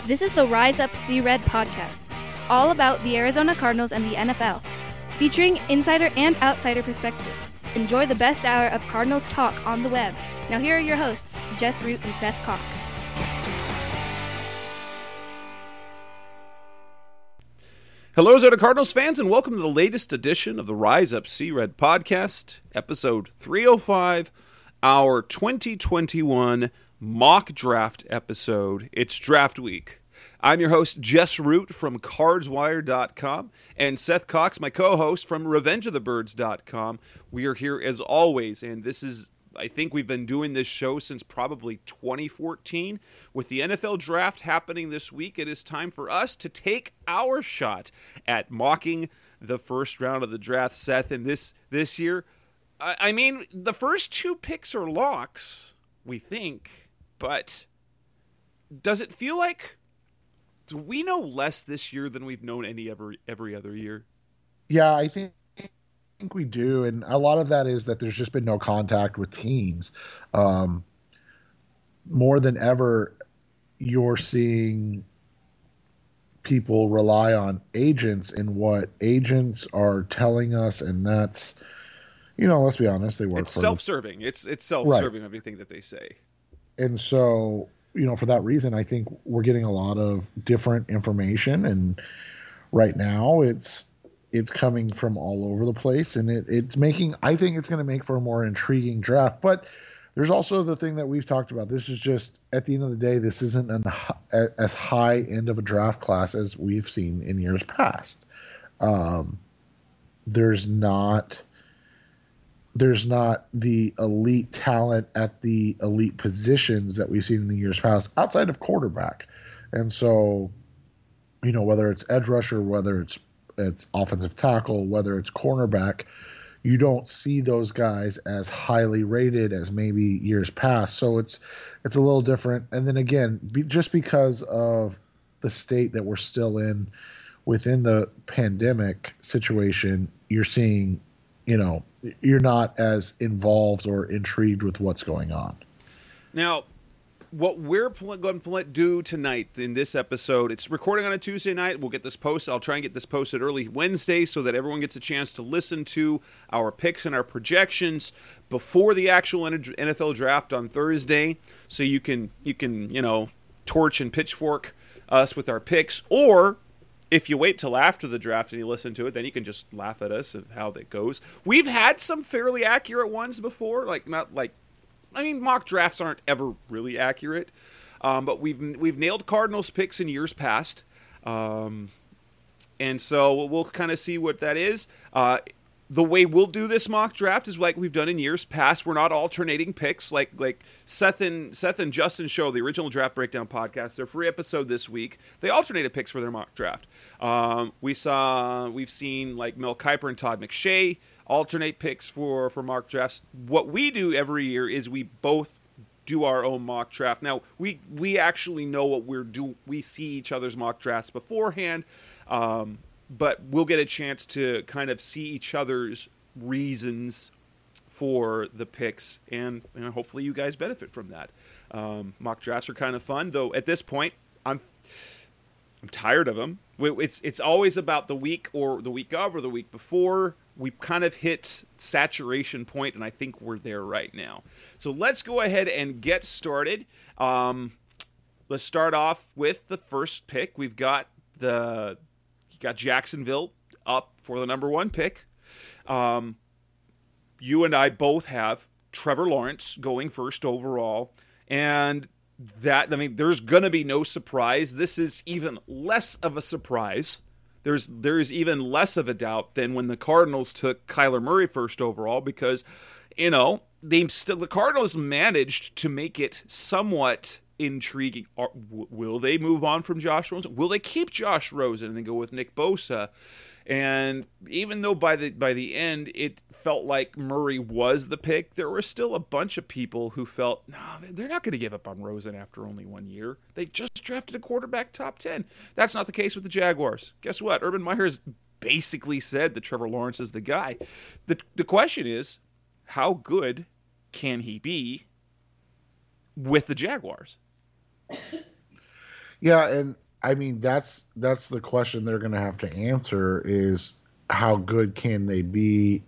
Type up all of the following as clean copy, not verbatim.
This is the Rise Up See Red podcast, all about the Arizona Cardinals and the NFL, featuring insider and outsider perspectives. Enjoy the best hour of Cardinals talk on the web. Now here are your hosts, Jess Root and Seth Cox. Hello, Arizona Cardinals fans, and welcome to the latest edition of the Rise Up See Red podcast, episode 305, our 2021 mock draft episode. It's draft week. I'm your host, Jess Root from CardsWire.com, and Seth Cox, my co-host from RevengeOfTheBirds.com. We are here as always, and this is, I think we've been doing this show since probably 2014. With the NFL draft happening this week, it is time for us to take our shot at mocking the first round of the draft, Seth. And this year, I mean, the first two picks are locks, we think. But does it feel like, do we know less this year than we've known every other year? Yeah, I think we do, and a lot of that is that there's just been no contact with teams. More than ever, you're seeing people rely on agents and what agents are telling us, and that's, let's be honest, they work it's self-serving. It's self-serving, right. Everything that they say. And so, for that reason, I think we're getting a lot of different information, and right now it's coming from all over the place, and I think it's going to make for a more intriguing draft. But there's also the thing that we've talked about. This is just, at the end of the day, this isn't as high end of a draft class as we've seen in years past. There's not the elite talent at the elite positions that we've seen in the years past outside of quarterback. And so, whether it's edge rusher, whether it's offensive tackle, whether it's cornerback, you don't see those guys as highly rated as maybe years past. So it's a little different. And then again, just because of the state that we're still in within the pandemic situation, you're seeing, you're not as involved or intrigued with what's going on. Now, what we're going to do tonight in this episode, it's recording on a Tuesday night. We'll get this posted. I'll try and get this posted early Wednesday so that everyone gets a chance to listen to our picks and our projections before the actual NFL draft on Thursday. So you can torch and pitchfork us with our picks, or if you wait till after the draft and you listen to it, then you can just laugh at us and how that goes. We've had some fairly accurate ones before, mock drafts aren't ever really accurate, but we've nailed Cardinals picks in years past, and so we'll kind of see what that is. The way we'll do this mock draft is like we've done in years past. We're not alternating picks like Seth and Justin show, the original Draft Breakdown podcast, their free episode this week. They alternated picks for their mock draft. We've seen like Mel Kiper and Todd McShay alternate picks for mock drafts. What we do every year is we both do our own mock draft. Now we actually know what we see each other's mock drafts beforehand. But we'll get a chance to kind of see each other's reasons for the picks, and hopefully you guys benefit from that. Mock drafts are kind of fun, though. At this point, I'm tired of them. It's always about the week or the week of or the week before. We kind of hit saturation point, and I think we're there right now. So let's go ahead and get started. Let's start off with the first pick. We've got Jacksonville up for the number one pick. You and I both have Trevor Lawrence going first overall. And there's going to be no surprise. This is even less of a surprise. There's even less of a doubt than when the Cardinals took Kyler Murray first overall, because, the Cardinals managed to make it somewhat intriguing. Will they move on from Josh Rosen? Will they keep Josh Rosen and then go with Nick Bosa? And even though by the end it felt like Murray was the pick, there were still a bunch of people who felt, no, they're not going to give up on Rosen after only 1 year. They just drafted a quarterback top 10. That's not the case with the Jaguars. Guess what? Urban Meyer's basically said that Trevor Lawrence is the guy. The question is, how good can he be with the Jaguars? Yeah, and I mean that's the question they're going to have to answer is how good can they be?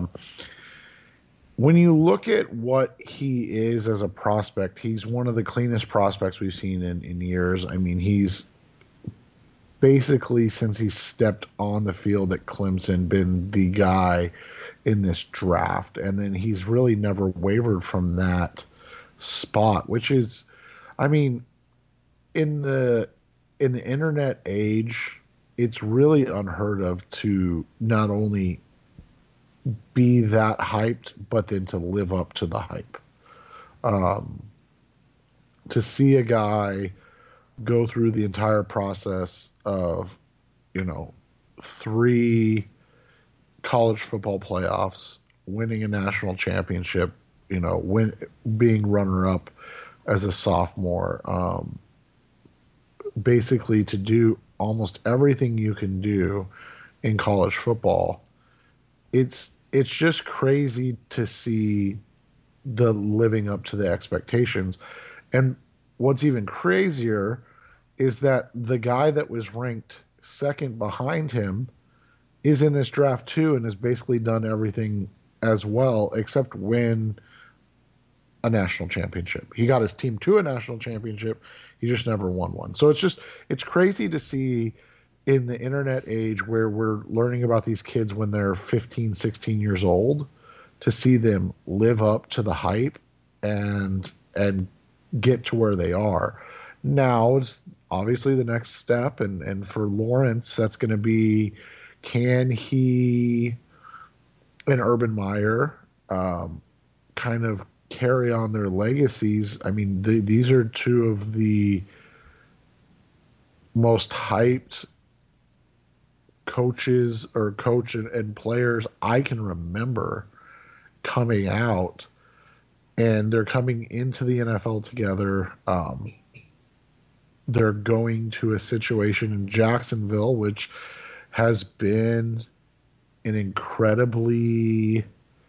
When you look at what he is as a prospect, he's one of the cleanest prospects we've seen in years. I mean, he's basically, since he stepped on the field at Clemson, been the guy in this draft. And then he's really never wavered from that spot, which is, I mean, in the internet age, it's really unheard of to not only be that hyped, but then to live up to the hype. To see a guy go through the entire process of, 3 college football playoffs, winning a national championship, being runner up as a sophomore, basically to do almost everything you can do in college football. It's just crazy to see the living up to the expectations. And what's even crazier is that the guy that was ranked second behind him is in this draft too and has basically done everything as well except win a national championship. He got his team to a national championship. He just never won one. So it's crazy to see in the internet age where we're learning about these kids when they're 15, 16 years old, to see them live up to the hype and get to where they are. Now it's obviously the next step. And for Lawrence, that's going to be, can he and Urban Meyer kind of carry on their legacies? I mean, these are two of the most hyped coach and players I can remember coming out, and they're coming into the NFL together. They're going to a situation in Jacksonville, which has been an incredibly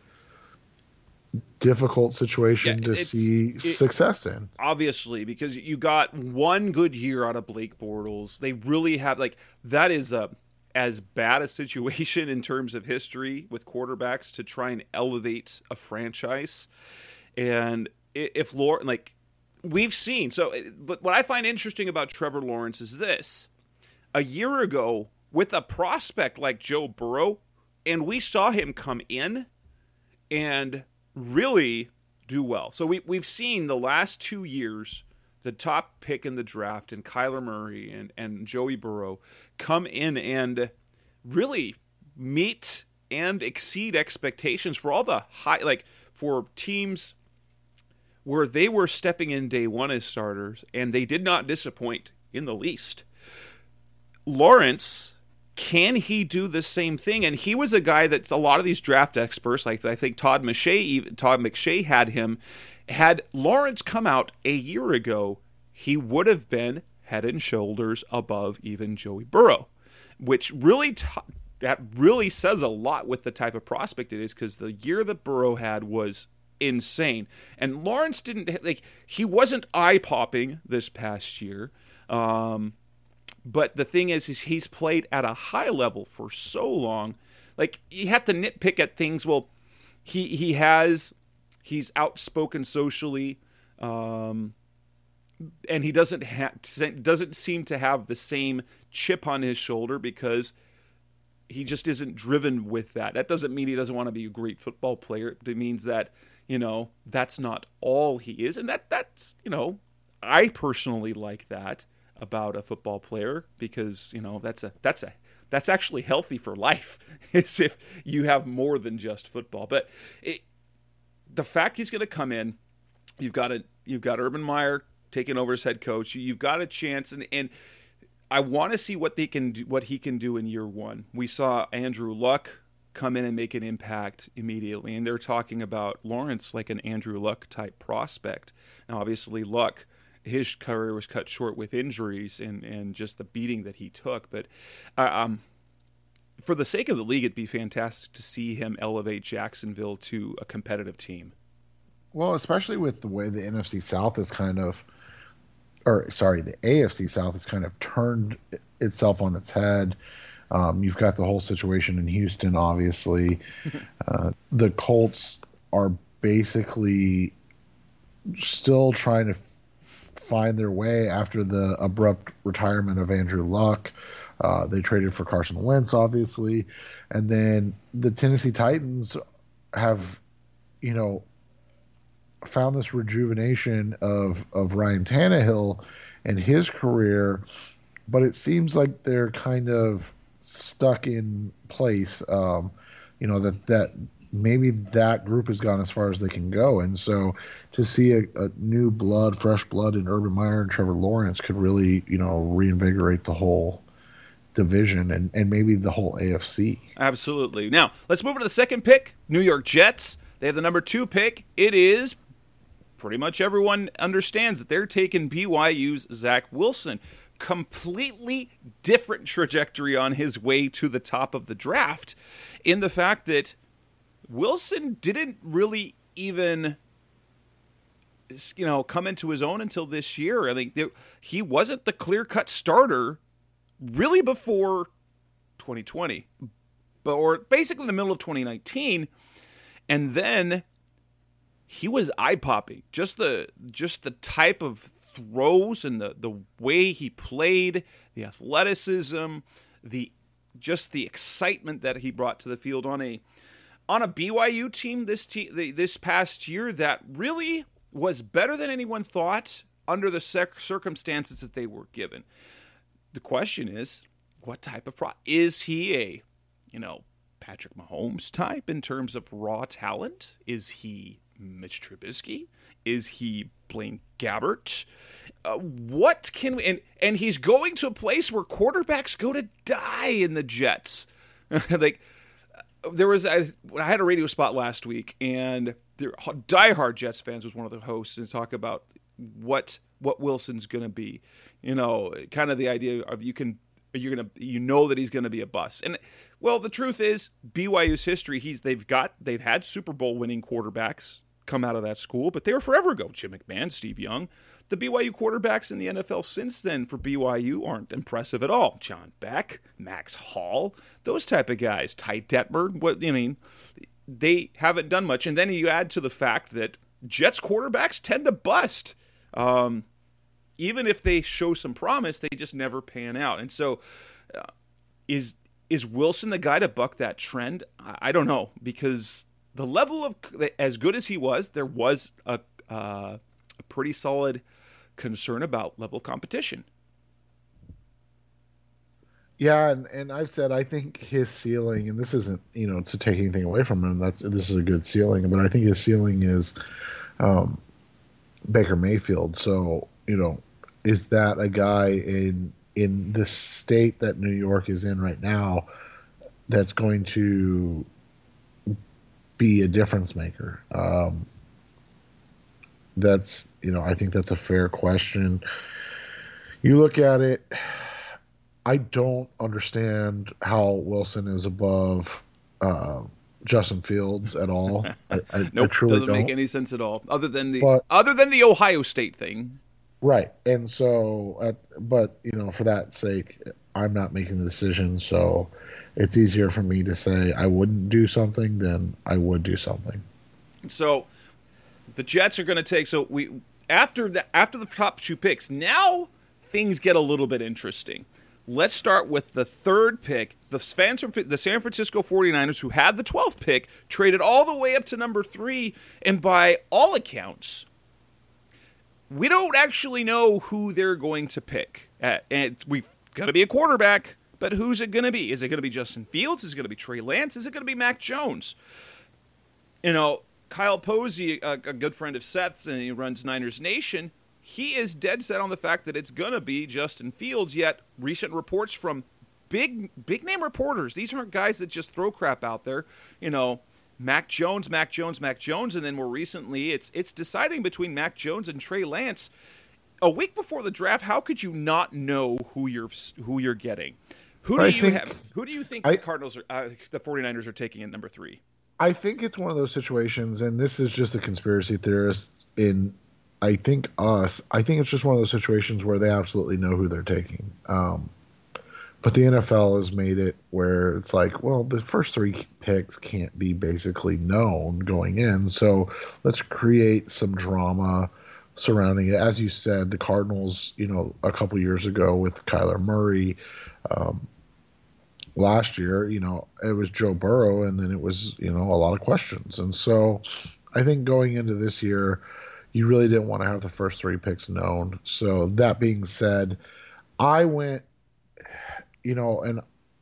difficult situation to see success in. Obviously, because you got one good year out of Blake Bortles. They really have, that is as bad a situation in terms of history with quarterbacks to try and elevate a franchise. And if Lawrence, we've seen, but what I find interesting about Trevor Lawrence is this. A year ago, with a prospect like Joe Burrow, and we saw him come in and really do well. So we've seen the last 2 years, the top pick in the draft and Kyler Murray and Joey Burrow come in and really meet and exceed expectations for all the high, for teams where they were stepping in day one as starters, and they did not disappoint in the least. Lawrence, can he do the same thing? And he was a guy that's a lot of these draft experts, like I think Todd McShay had Lawrence come out a year ago, he would have been head and shoulders above even Joey Burrow, which really that really says a lot with the type of prospect it is, because the year that Burrow had was insane. And Lawrence he wasn't eye-popping this past year. But the thing is he's played at a high level for so long. You have to nitpick at things. Well, he's outspoken socially, and he doesn't seem to have the same chip on his shoulder because he just isn't driven with that. That doesn't mean he doesn't want to be a great football player. It means that, that's not all he is. And that's, I personally like that about a football player, because that's actually healthy for life, is if you have more than just football. But the fact he's going to come in, you've got Urban Meyer taking over as head coach. You've got a chance, and I want to see what he can do in year one. We saw Andrew Luck come in and make an impact immediately, and they're talking about Lawrence like an Andrew Luck type prospect. Now, obviously, Luck, his career was cut short with injuries and just the beating that he took. But for the sake of the league, it'd be fantastic to see him elevate Jacksonville to a competitive team. Well, especially with the way the NFC South is kind of the AFC South has kind of turned itself on its head. You've got the whole situation in Houston, obviously. The Colts are basically still trying to find their way after the abrupt retirement of Andrew Luck. They traded for Carson Wentz, obviously. And then the Tennessee Titans have, found this rejuvenation of Ryan Tannehill and his career, but it seems like they're kind of stuck in place. That maybe that group has gone as far as they can go, and so to see a new blood, fresh blood in Urban Meyer and Trevor Lawrence could really, reinvigorate the whole division and maybe the whole AFC. Absolutely. Now let's move on to the second pick. New York Jets. They have the number 2 pick. It is pretty much everyone understands that they're taking BYU's Zach Wilson. Completely different trajectory on his way to the top of the draft, in the fact that Wilson didn't really even, come into his own until this year. I think he wasn't the clear-cut starter really before 2020, or basically in the middle of 2019, and then he was eye-popping. Just the type of throws and the way he played, the athleticism, the excitement that he brought to the field on a BYU team this past year that really was better than anyone thought under the circumstances that they were given. The question is, what type of is he a, Patrick Mahomes type in terms of raw talent? Is he Mitch Trubisky? Is he Blaine Gabbert? What can we, and he's going to a place where quarterbacks go to die in the Jets. I had a radio spot last week, and diehard Jets fans was one of the hosts, and talk about what Wilson's going to be. Kind of the idea of that he's going to be a bust. And well, the truth is, BYU's history, they've had Super Bowl winning quarterbacks come out of that school, but they were forever ago. Jim McMahon, Steve Young. The BYU quarterbacks in the NFL since then for BYU aren't impressive at all. John Beck, Max Hall, those type of guys. Ty Detmer, they haven't done much. And then you add to the fact that Jets quarterbacks tend to bust. Even if they show some promise, they just never pan out. And so is Wilson the guy to buck that trend? I don't know, because the level of, as good as he was, there was a pretty solid concern about level of competition. Yeah, and I've said I think his ceiling, and this isn't to take anything away from him. This is a good ceiling, but I think his ceiling is Baker Mayfield. So is that a guy in the state that New York is in right now that's going to be a difference maker? That's I think that's a fair question. You look at it, I don't understand how Wilson is above Justin Fields at all. I truly doesn't don't. Make any sense at all, other than the Ohio State thing. Right, and so, but for that sake, I'm not making the decision. So it's easier for me to say I wouldn't do something than I would do something. So the Jets are going to take. So after the top 2 picks, now things get a little bit interesting. Let's start with the third pick. The San Francisco 49ers, who had the 12th pick, traded all the way up to number 3, and by all accounts, we don't actually know who they're going to pick. And we've got to be a quarterback, but who's it going to be? Is it going to be Justin Fields? Is it going to be Trey Lance? Is it going to be Mac Jones? Kyle Posey, a good friend of Seth's, and he runs Niners Nation, he is dead set on the fact that it's going to be Justin Fields, yet recent reports from big name reporters, these aren't guys that just throw crap out there, Mac Jones, and then more recently it's deciding between Mac Jones and Trey Lance. A week before the draft, how could you not know who you're getting? Who do you think the Cardinals the 49ers are taking at number 3? I think it's one of those situations, and this is just a conspiracy theorist I think it's just one of those situations where they absolutely know who they're taking. But the NFL has made it where it's like, well, the first 3 picks can't be basically known going in. So let's create some drama surrounding it. As you said, the Cardinals, a couple years ago with Kyler Murray, last year, it was Joe Burrow, and then it was, a lot of questions. And so I think going into this year, you really didn't want to have the first 3 picks known. So that being said, I went, and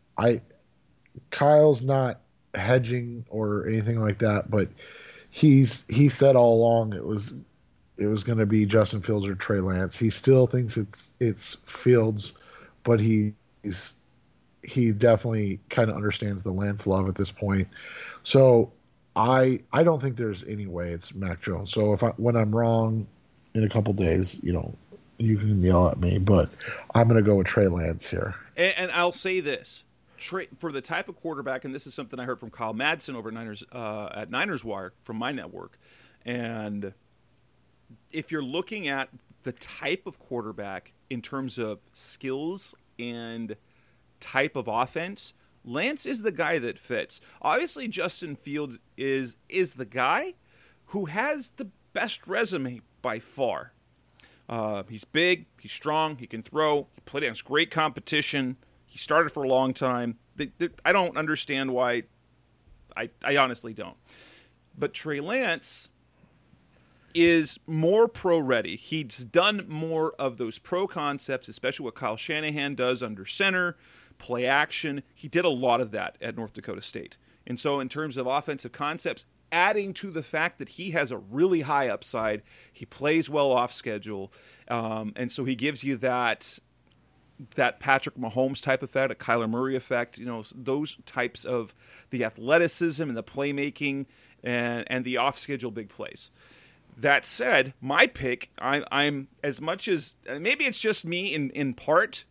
Kyle's not hedging or anything like that, but he said all along it was going to be Justin Fields or Trey Lance. He still thinks it's Fields, but he definitely kind of understands the Lance love at this point. So I don't think there's any way it's Mac Jones. So when I'm wrong in a couple days, you can yell at me, but I'm going to go with Trey Lance here. And I'll say this. For the type of quarterback, and this is something I heard from Kyle Madsen over at Niners Wire from my network, and if you're looking at the type of quarterback in terms of skills and type of offense, Lance is the guy that fits. Obviously, Justin Fields is the guy who has the best resume by far. He's big, he's strong, he can throw, he played against great competition, he started for a long time. I don't understand why. I honestly don't. But Trey Lance is more pro-ready. He's done more of those pro concepts, especially what Kyle Shanahan does under center, play action. He did a lot of that at North Dakota State. And so in terms of offensive concepts, adding to the fact that he has a really high upside, he plays well off schedule, and so he gives you that Patrick Mahomes type effect, a Kyler Murray effect, those types of the athleticism and the playmaking and the off schedule big plays. That said, my pick, I'm as much as maybe it's just me in part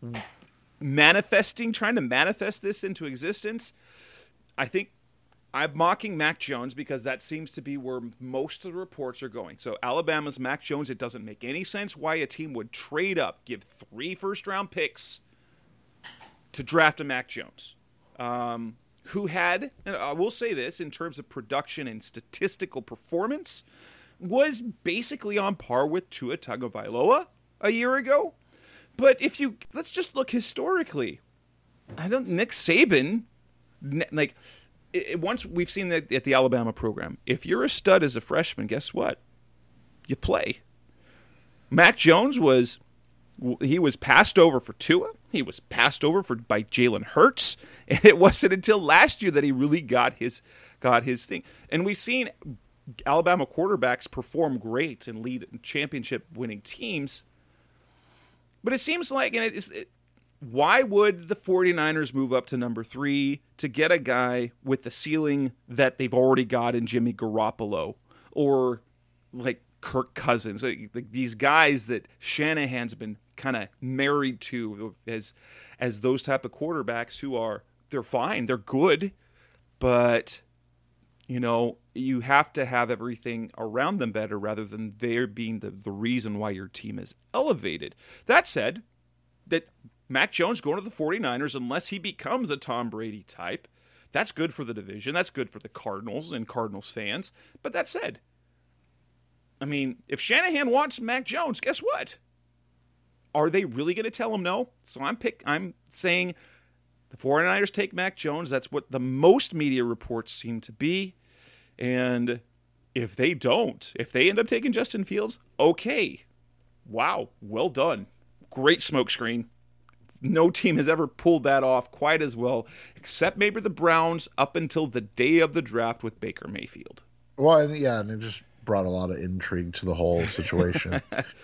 trying to manifest this into existence. I think I'm mocking Mac Jones because that seems to be where most of the reports are going. So Alabama's Mac Jones, it doesn't make any sense why a team would trade up, give 3 first-round picks to draft a Mac Jones, who had, and I will say this, in terms of production and statistical performance, was basically on par with Tua Tagovailoa a year ago. But let's just look historically. Nick Saban, once we've seen that at the Alabama program, if you're a stud as a freshman, guess what? You play. Mac Jones was passed over for Tua. He was passed over by Jalen Hurts, and it wasn't until last year that he really got his thing. And we've seen Alabama quarterbacks perform great and lead championship-winning teams. But it seems like, why would the 49ers move up to number 3 to get a guy with the ceiling that they've already got in Jimmy Garoppolo or like Kirk Cousins, like these guys that Shanahan's been kind of married to as those type of quarterbacks they're fine, they're good, but you have to have everything around them better rather than there being the reason why your team is elevated. That said, that Mac Jones going to the 49ers, unless he becomes a Tom Brady type, that's good for the division. That's good for the Cardinals and Cardinals fans. But that said, if Shanahan wants Mac Jones, guess what? Are they really going to tell him no? So I'm saying the 49ers take Mac Jones. That's what the most media reports seem to be. And if they end up taking Justin Fields, okay. Wow, well done. Great smokescreen. No team has ever pulled that off quite as well, except maybe the Browns up until the day of the draft with Baker Mayfield. Well, and it just brought a lot of intrigue to the whole situation.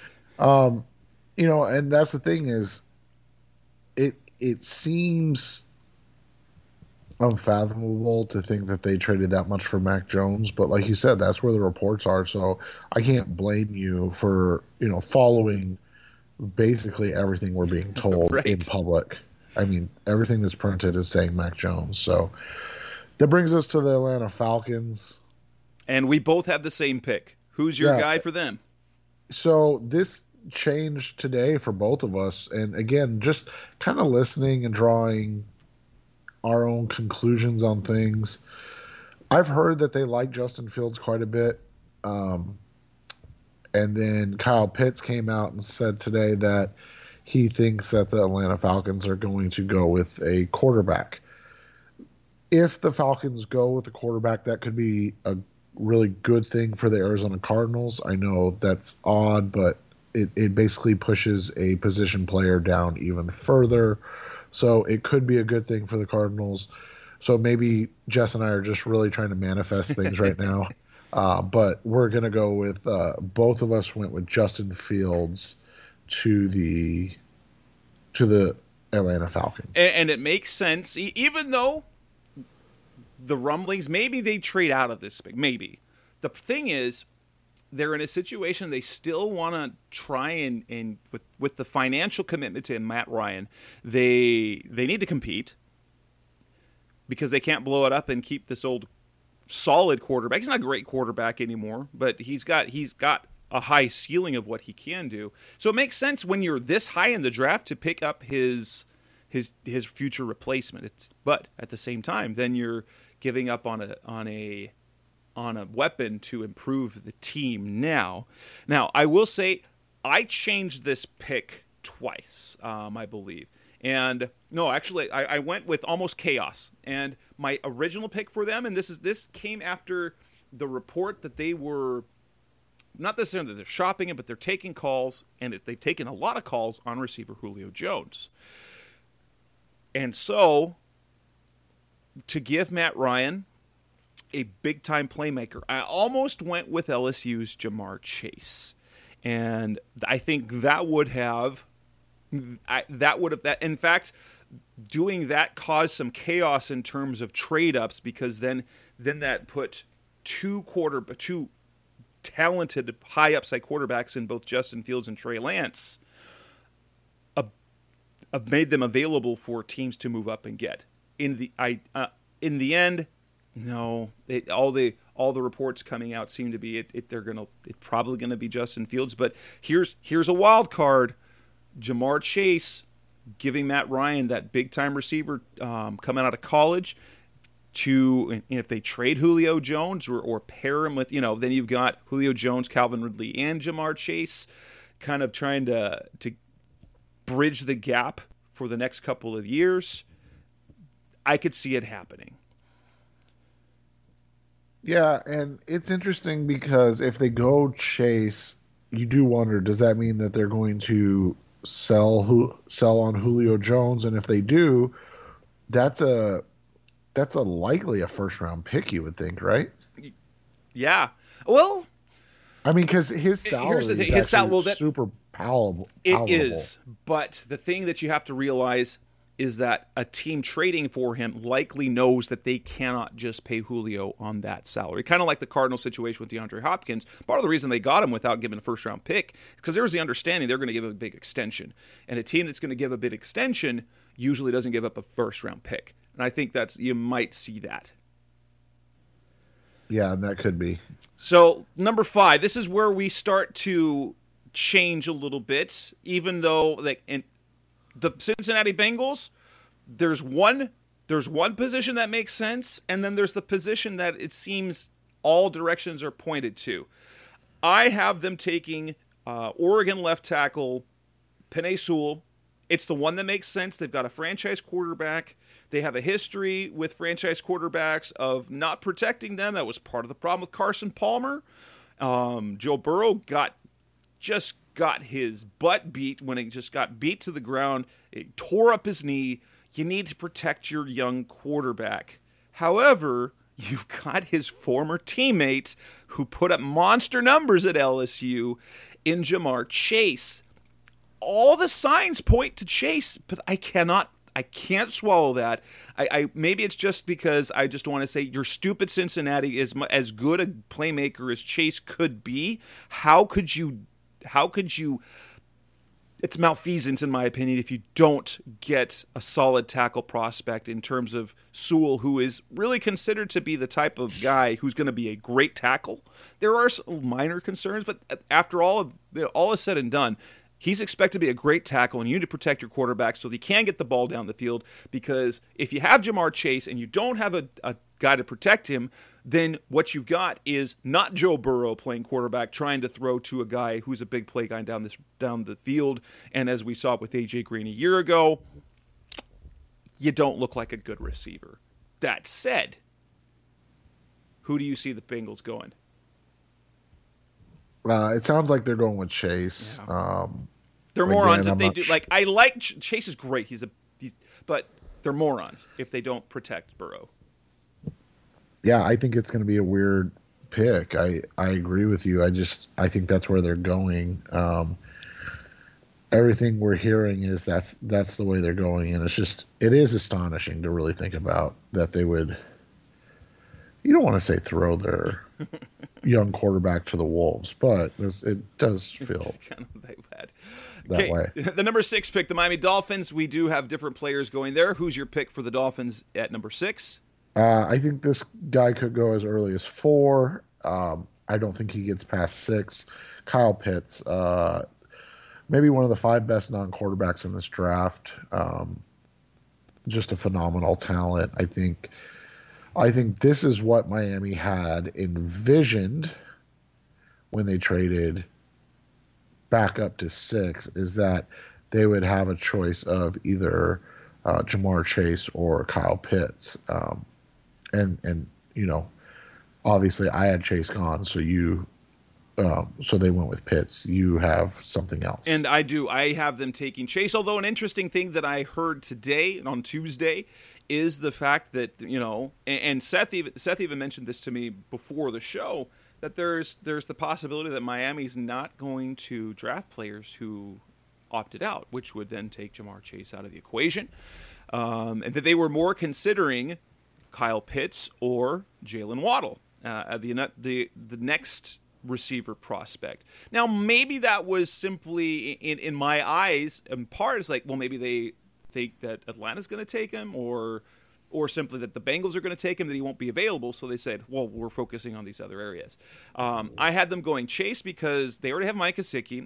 And that's the thing is, it seems unfathomable to think that they traded that much for Mac Jones, but like you said, that's where the reports are. So I can't blame you for following basically everything we're being told right in public. Everything that's printed is saying Mac Jones. So that brings us to the Atlanta Falcons. And we both have the same pick. Who's your guy for them? So this changed today for both of us. And again, just kind of listening and drawing our own conclusions on things. I've heard that they like Justin Fields quite a bit. Um, and then Kyle Pitts came out and said today that he thinks that the Atlanta Falcons are going to go with a quarterback. If the Falcons go with a quarterback, that could be a really good thing for the Arizona Cardinals. I know that's odd, but it basically pushes a position player down even further. So it could be a good thing for the Cardinals. So maybe Jess and I are just really trying to manifest things right now. But we're going to go with both of us went with Justin Fields to the Atlanta Falcons. And it makes sense, even though the rumblings, maybe they trade out of this. Maybe. The thing is, they're in a situation they still want to try and with the financial commitment to Matt Ryan, they need to compete because they can't blow it up and keep this old solid quarterback. He's not a great quarterback anymore, but he's got a high ceiling of what he can do. So it makes sense when you're this high in the draft to pick up his future replacement. But at the same time, then you're giving up on a weapon to improve the team now. Now, I will say I changed this pick twice, I believe. And no, actually, I went with Almost Chaos. And my original pick for them, and this came after the report that they were, not necessarily that they're shopping it, but they're taking calls, and they've taken a lot of calls on receiver Julio Jones. And so, to give Matt Ryan a big-time playmaker, I almost went with LSU's Ja'Marr Chase. And I think that would have, in fact, doing that caused some chaos in terms of trade-ups, because then that put two talented, high-upside quarterbacks in both Justin Fields and Trey Lance, made them available for teams to move up and get. In the end, no. All the reports coming out seem to be it's probably gonna be Justin Fields. But here's a wild card: Ja'Marr Chase giving Matt Ryan that big time receiver coming out of college. And if they trade Julio Jones or pair him with, then you've got Julio Jones, Calvin Ridley, and Ja'Marr Chase, kind of trying to bridge the gap for the next couple of years. I could see it happening. Yeah, and it's interesting because if they go Chase, you do wonder, does that mean that they're going to sell on Julio Jones? And if they do, that's likely a first round pick, you would think, right? Yeah. Well, I mean, because his salary is super palatable. It is, but the thing that you have to realize is that a team trading for him likely knows that they cannot just pay Julio on that salary. Kind of like the Cardinals situation with DeAndre Hopkins. Part of the reason they got him without giving a first-round pick is because there was the understanding they're going to give him a big extension. And a team that's going to give a big extension usually doesn't give up a first-round pick. And I think you might see that. Yeah, that could be. So, number 5, this is where we start to change a little bit, even though in the Cincinnati Bengals, there's one position that makes sense, and then there's the position that it seems all directions are pointed to. I have them taking Oregon left tackle Penei Sewell. It's the one that makes sense. They've got a franchise quarterback. They have a history with franchise quarterbacks of not protecting them. That was part of the problem with Carson Palmer. Joe Burrow got his butt beat when he just got beat to the ground. It tore up his knee. You need to protect your young quarterback. However, you've got his former teammate who put up monster numbers at LSU in Ja'Marr Chase. All the signs point to Chase, but I can't swallow that. I maybe it's just because I just want to say your stupid Cincinnati is as good a playmaker as Chase could be. How could you it's malfeasance, in my opinion, if you don't get a solid tackle prospect in terms of Sewell, who is really considered to be the type of guy who's going to be a great tackle. There are some minor concerns, but after all is said and done, he's expected to be a great tackle, and you need to protect your quarterback so that he can get the ball down the field, because if you have Jamar Chase and you don't have a guy to protect him, then what you've got is not Joe Burrow playing quarterback trying to throw to a guy who's a big play guy down the field. And as we saw with A.J. Green a year ago, you don't look like a good receiver. That said, who do you see the Bengals going? It sounds like they're going with Chase. Yeah. They're morons if they do. I like Chase is great. But they're morons if they don't protect Burrow. Yeah, I think it's going to be a weird pick. I agree with you. I think that's where they're going. Everything we're hearing is that's the way they're going, and it is astonishing to really think about that they would. You don't want to say throw their young quarterback to the wolves, but it does feel kind of bad. That way. The number 6 pick, the Miami Dolphins. We do have different players going there. Who's your pick for the Dolphins at number 6? I think this guy could go as early as 4. I don't think he gets past 6. Kyle Pitts, maybe one of the 5 best non-quarterbacks in this draft. Just a phenomenal talent. I think this is what Miami had envisioned when they traded back up to 6, is that they would have a choice of either Jamar Chase or Kyle Pitts. And obviously I had Chase gone, so so they went with Pitts. You have something else. And I do. I have them taking Chase, although an interesting thing that I heard today on Tuesday is the fact that, and Seth even mentioned this to me before the show, that there's the possibility that Miami's not going to draft players who opted out, which would then take Jamar Chase out of the equation, and that they were more considering Kyle Pitts or Jalen Waddle, the next receiver prospect. Now, maybe that was simply, in my eyes, in part, it's like, well, maybe they think that Atlanta's going to take him, or simply that the Bengals are going to take him, that he won't be available, so they said, well, we're focusing on these other areas. I had them going Chase because they already have Mike Gesicki.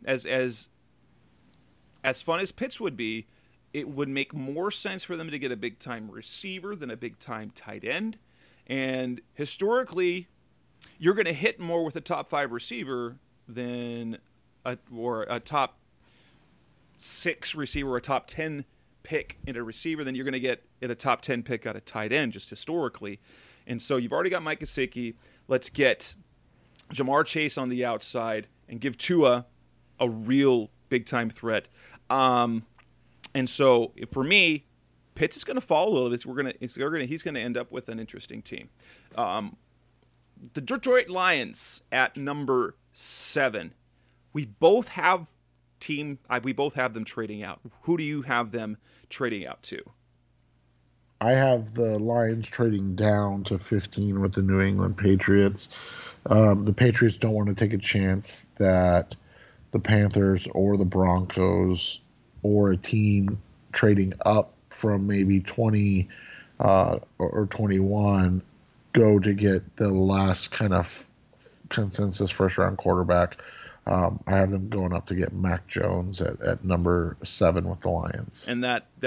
As fun as Pitts would be, it would make more sense for them to get a big-time receiver than a big-time tight end. And historically, you're going to hit more with a top 5 receiver than a top 6 receiver, or a top 10 pick in a receiver than you're going to get in a top 10 pick out of tight end, just historically. And so you've already got Mike Gesicki. Let's get Jamar Chase on the outside and give Tua a real big-time threat. And so for me, Pitts is going to fall a little bit. He's going to end up with an interesting team. The Detroit Lions at number 7. We both have them trading out. Who do you have them trading out to? I have the Lions trading down to 15 with the New England Patriots. The Patriots don't want to take a chance that the Panthers or the Broncos or a team trading up from maybe 20 or 21 go to get the last kind of consensus first-round quarterback. I have them going up to get Mac Jones at number 7 with the Lions. And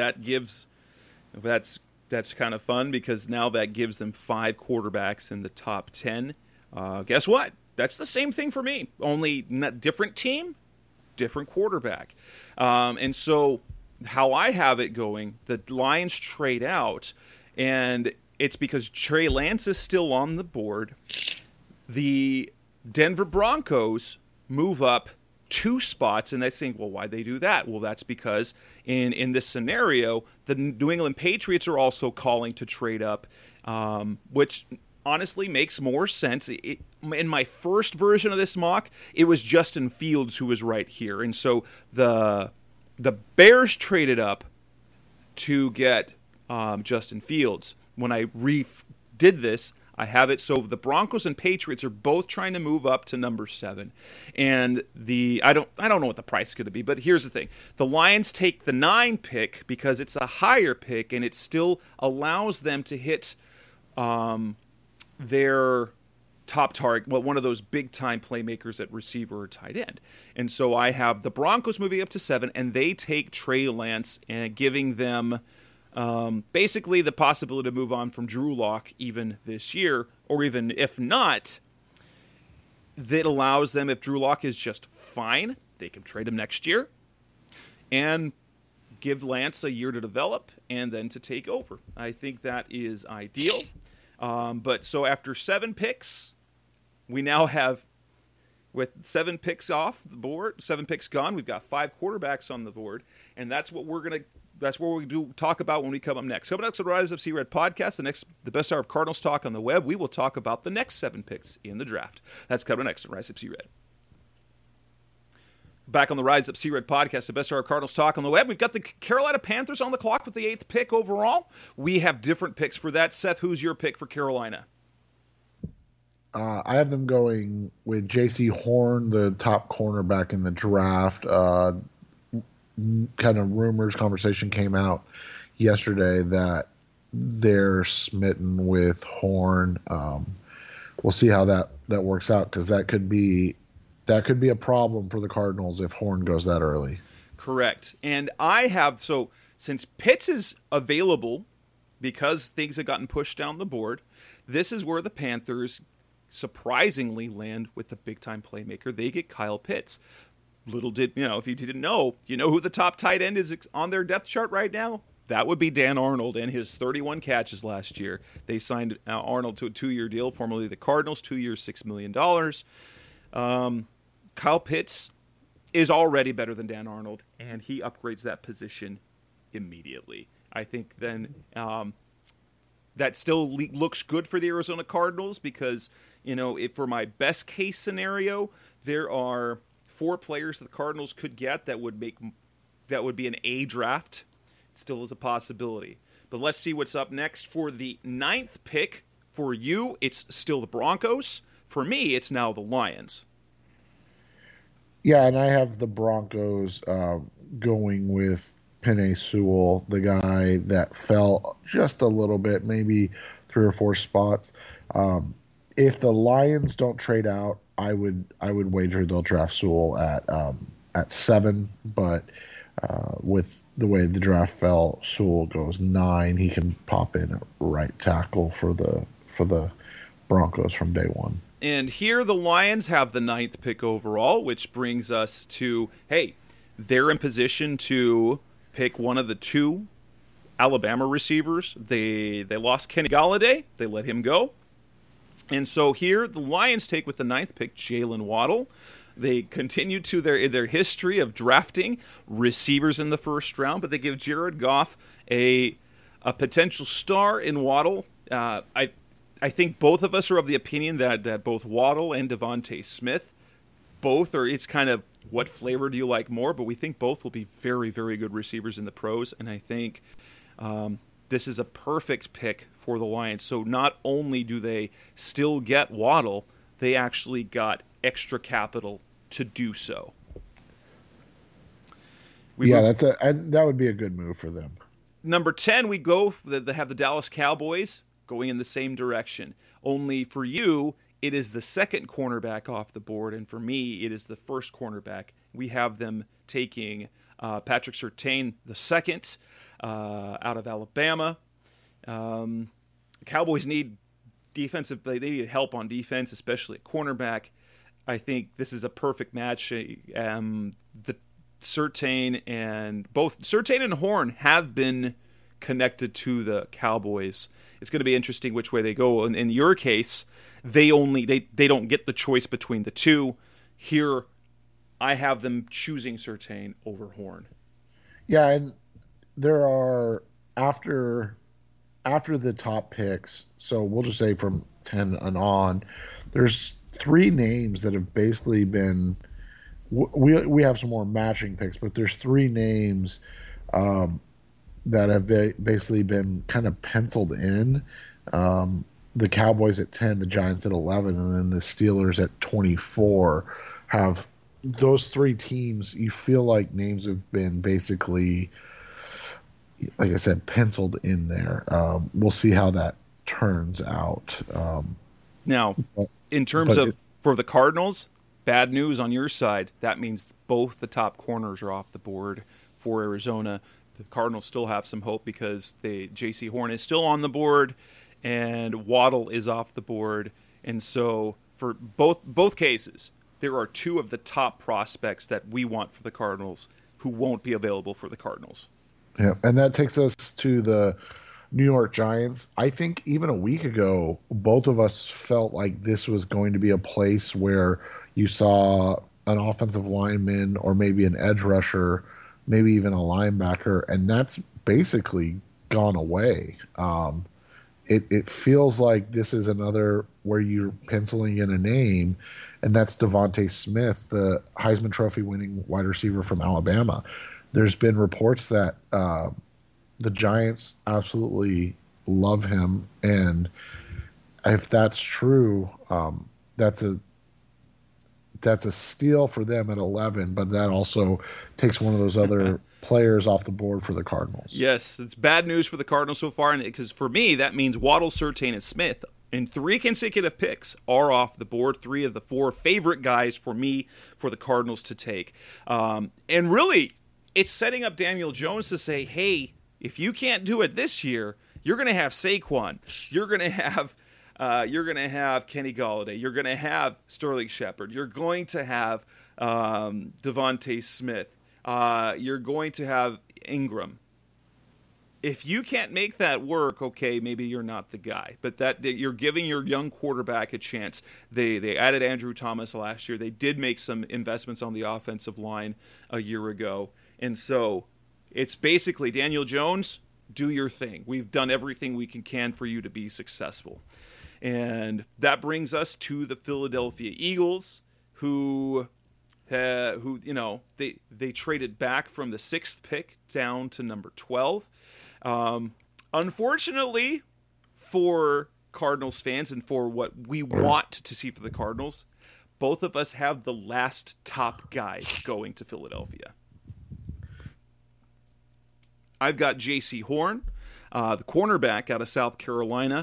that's kind of fun, because now that gives them 5 quarterbacks in the top 10. Guess what? That's the same thing for me. Only different team, different quarterback. And so how I have it going, the Lions trade out, and it's because Trey Lance is still on the board. The Denver Broncos move up 2 spots, and they're saying, well, why'd they do that? Well, that's because in this scenario, the New England Patriots are also calling to trade up, which honestly makes more sense. In my first version of this mock, it was Justin Fields who was right here, and so the Bears traded up to get Justin Fields. When I did this, I have it so the Broncos and Patriots are both trying to move up to number 7. And I don't know what the price is going to be, but here's the thing. The Lions take the 9 pick because it's a higher pick and it still allows them to hit their top target, one of those big-time playmakers at receiver or tight end. And so I have the Broncos moving up to 7, and they take Trey Lance and giving them basically the possibility to move on from Drew Lock even this year, or even if not, that allows them, if Drew Lock is just fine, they can trade him next year and give Lance a year to develop and then to take over. I think that is ideal. But so after 7 picks, we now have, with 7 picks off the board, 7 picks gone, we've got 5 quarterbacks on the board, and that's what we do talk about when we come up next. Coming up to the Rise Up C-Red podcast, the best hour of Cardinals talk on the web, we will talk about the next 7 picks in the draft. That's coming next on Rise Up C-Red. Back on the Rise Up C-Red podcast, the best hour of Cardinals talk on the web. We've got the Carolina Panthers on the clock with the 8th pick overall. We have different picks for that. Seth, who's your pick for Carolina? I have them going with J.C. Horn, the top cornerback in the draft. Kind of conversation came out yesterday that they're smitten with Horn. We'll see how that works out, because that could be a problem for the Cardinals if Horn goes that early. Correct. And since Pitts is available because things have gotten pushed down the board, this is where the Panthers surprisingly land with the big-time playmaker. They get Kyle Pitts. If you didn't know, who the top tight end is on their depth chart right now? That would be Dan Arnold and his 31 catches last year. They signed Arnold to a 2-year deal, formerly the Cardinals, 2 years, $6 million. Kyle Pitts is already better than Dan Arnold, and he upgrades that position immediately. I think then that still looks good for the Arizona Cardinals because, if for my best case scenario, there are 4 players that the Cardinals could get that would be an A draft. It still is a possibility. But let's see what's up next. For the 9th pick, for you, it's still the Broncos. For me, it's now the Lions. Yeah, and I have the Broncos going with Penei Sewell, the guy that fell just a little bit, maybe 3 or 4 spots. If the Lions don't trade out, I would wager they'll draft Sewell at 7. But with the way the draft fell, Sewell goes 9. He can pop in at right tackle for the Broncos from day one. And here the Lions have the 9th pick overall, which brings us to, they're in position to pick one of the 2 Alabama receivers. They lost Kenny Golladay. They let him go. And so here the Lions take with the 9th pick Jalen Waddle. They continue to their history of drafting receivers in the first round, but they give Jared Goff a potential star in Waddle. I think both of us are of the opinion that both Waddle and Devontae Smith, it's kind of what flavor do you like more, but we think both will be very, very good receivers in the pros, and I think this is a perfect pick for the Lions. So not only do they still get Waddle, they actually got extra capital to do so. That would be a good move for them. Number 10, they have the Dallas Cowboys going in the same direction. Only for you, it is the 2nd cornerback off the board, and for me, it is the 1st cornerback. We have them taking Patrick Surtain the 2nd out of Alabama. The Cowboys need defensive. They need help on defense, especially at cornerback. I think this is a perfect match. The Surtain and Horn have been connected to the Cowboys. It's going to be interesting which way they go. In your case, they don't get the choice between the 2. Here, I have them choosing Surtain over Horn. Yeah, and there are after the top picks, so we'll just say from 10 and on, there's 3 names that have basically been. We have some more matching picks, but there's 3 names that have basically been kind of penciled in the Cowboys at 10, the Giants at 11, and then the Steelers at 24 have those three teams. You feel like names have been basically, like I said, penciled in there. We'll see how that turns out. Now, in terms of for the Cardinals, bad news on your side. That means both the top corners are off the board for Arizona. The Cardinals still have some hope because J.C. Horn is still on the board, and Waddle is off the board. And so for both cases, there are two of the top prospects that we want for the Cardinals who won't be available for the Cardinals. Yeah, and that takes us to the New York Giants. I think even a week ago, both of us felt like this was going to be a place where you saw an offensive lineman or maybe an edge rusher, maybe even a linebacker, and that's basically gone away. It feels like this is another where you're penciling in a name, and that's Devontae Smith, the Heisman Trophy winning wide receiver from Alabama. There's been reports that the Giants absolutely love him, and if that's true, that's a steal for them at 11, but that also takes one of those other players off the board for the Cardinals. Yes, it's bad news for the Cardinals so far, and because for me, that means Waddle, Surtain, and Smith in 3 consecutive picks are off the board. 3 of the 4 favorite guys for me for the Cardinals to take. And really, it's setting up Daniel Jones to say, hey, if you can't do it this year, you're going to have Saquon. You're going to have Kenny Golladay. You're going to have Sterling Shepard. You're going to have Devontae Smith. You're going to have Ingram. If you can't make that work, okay, maybe you're not the guy. But that you're giving your young quarterback a chance. They added Andrew Thomas last year. They did make some investments on the offensive line a year ago. And so it's basically, Daniel Jones, do your thing. We've done everything we can for you to be successful. And that brings us to the Philadelphia Eagles, who they traded back from the 6th pick down to number 12. Unfortunately for Cardinals fans and for what we want to see for the Cardinals, both of us have the last top guy going to Philadelphia. I've got J.C. Horn, the cornerback out of South Carolina.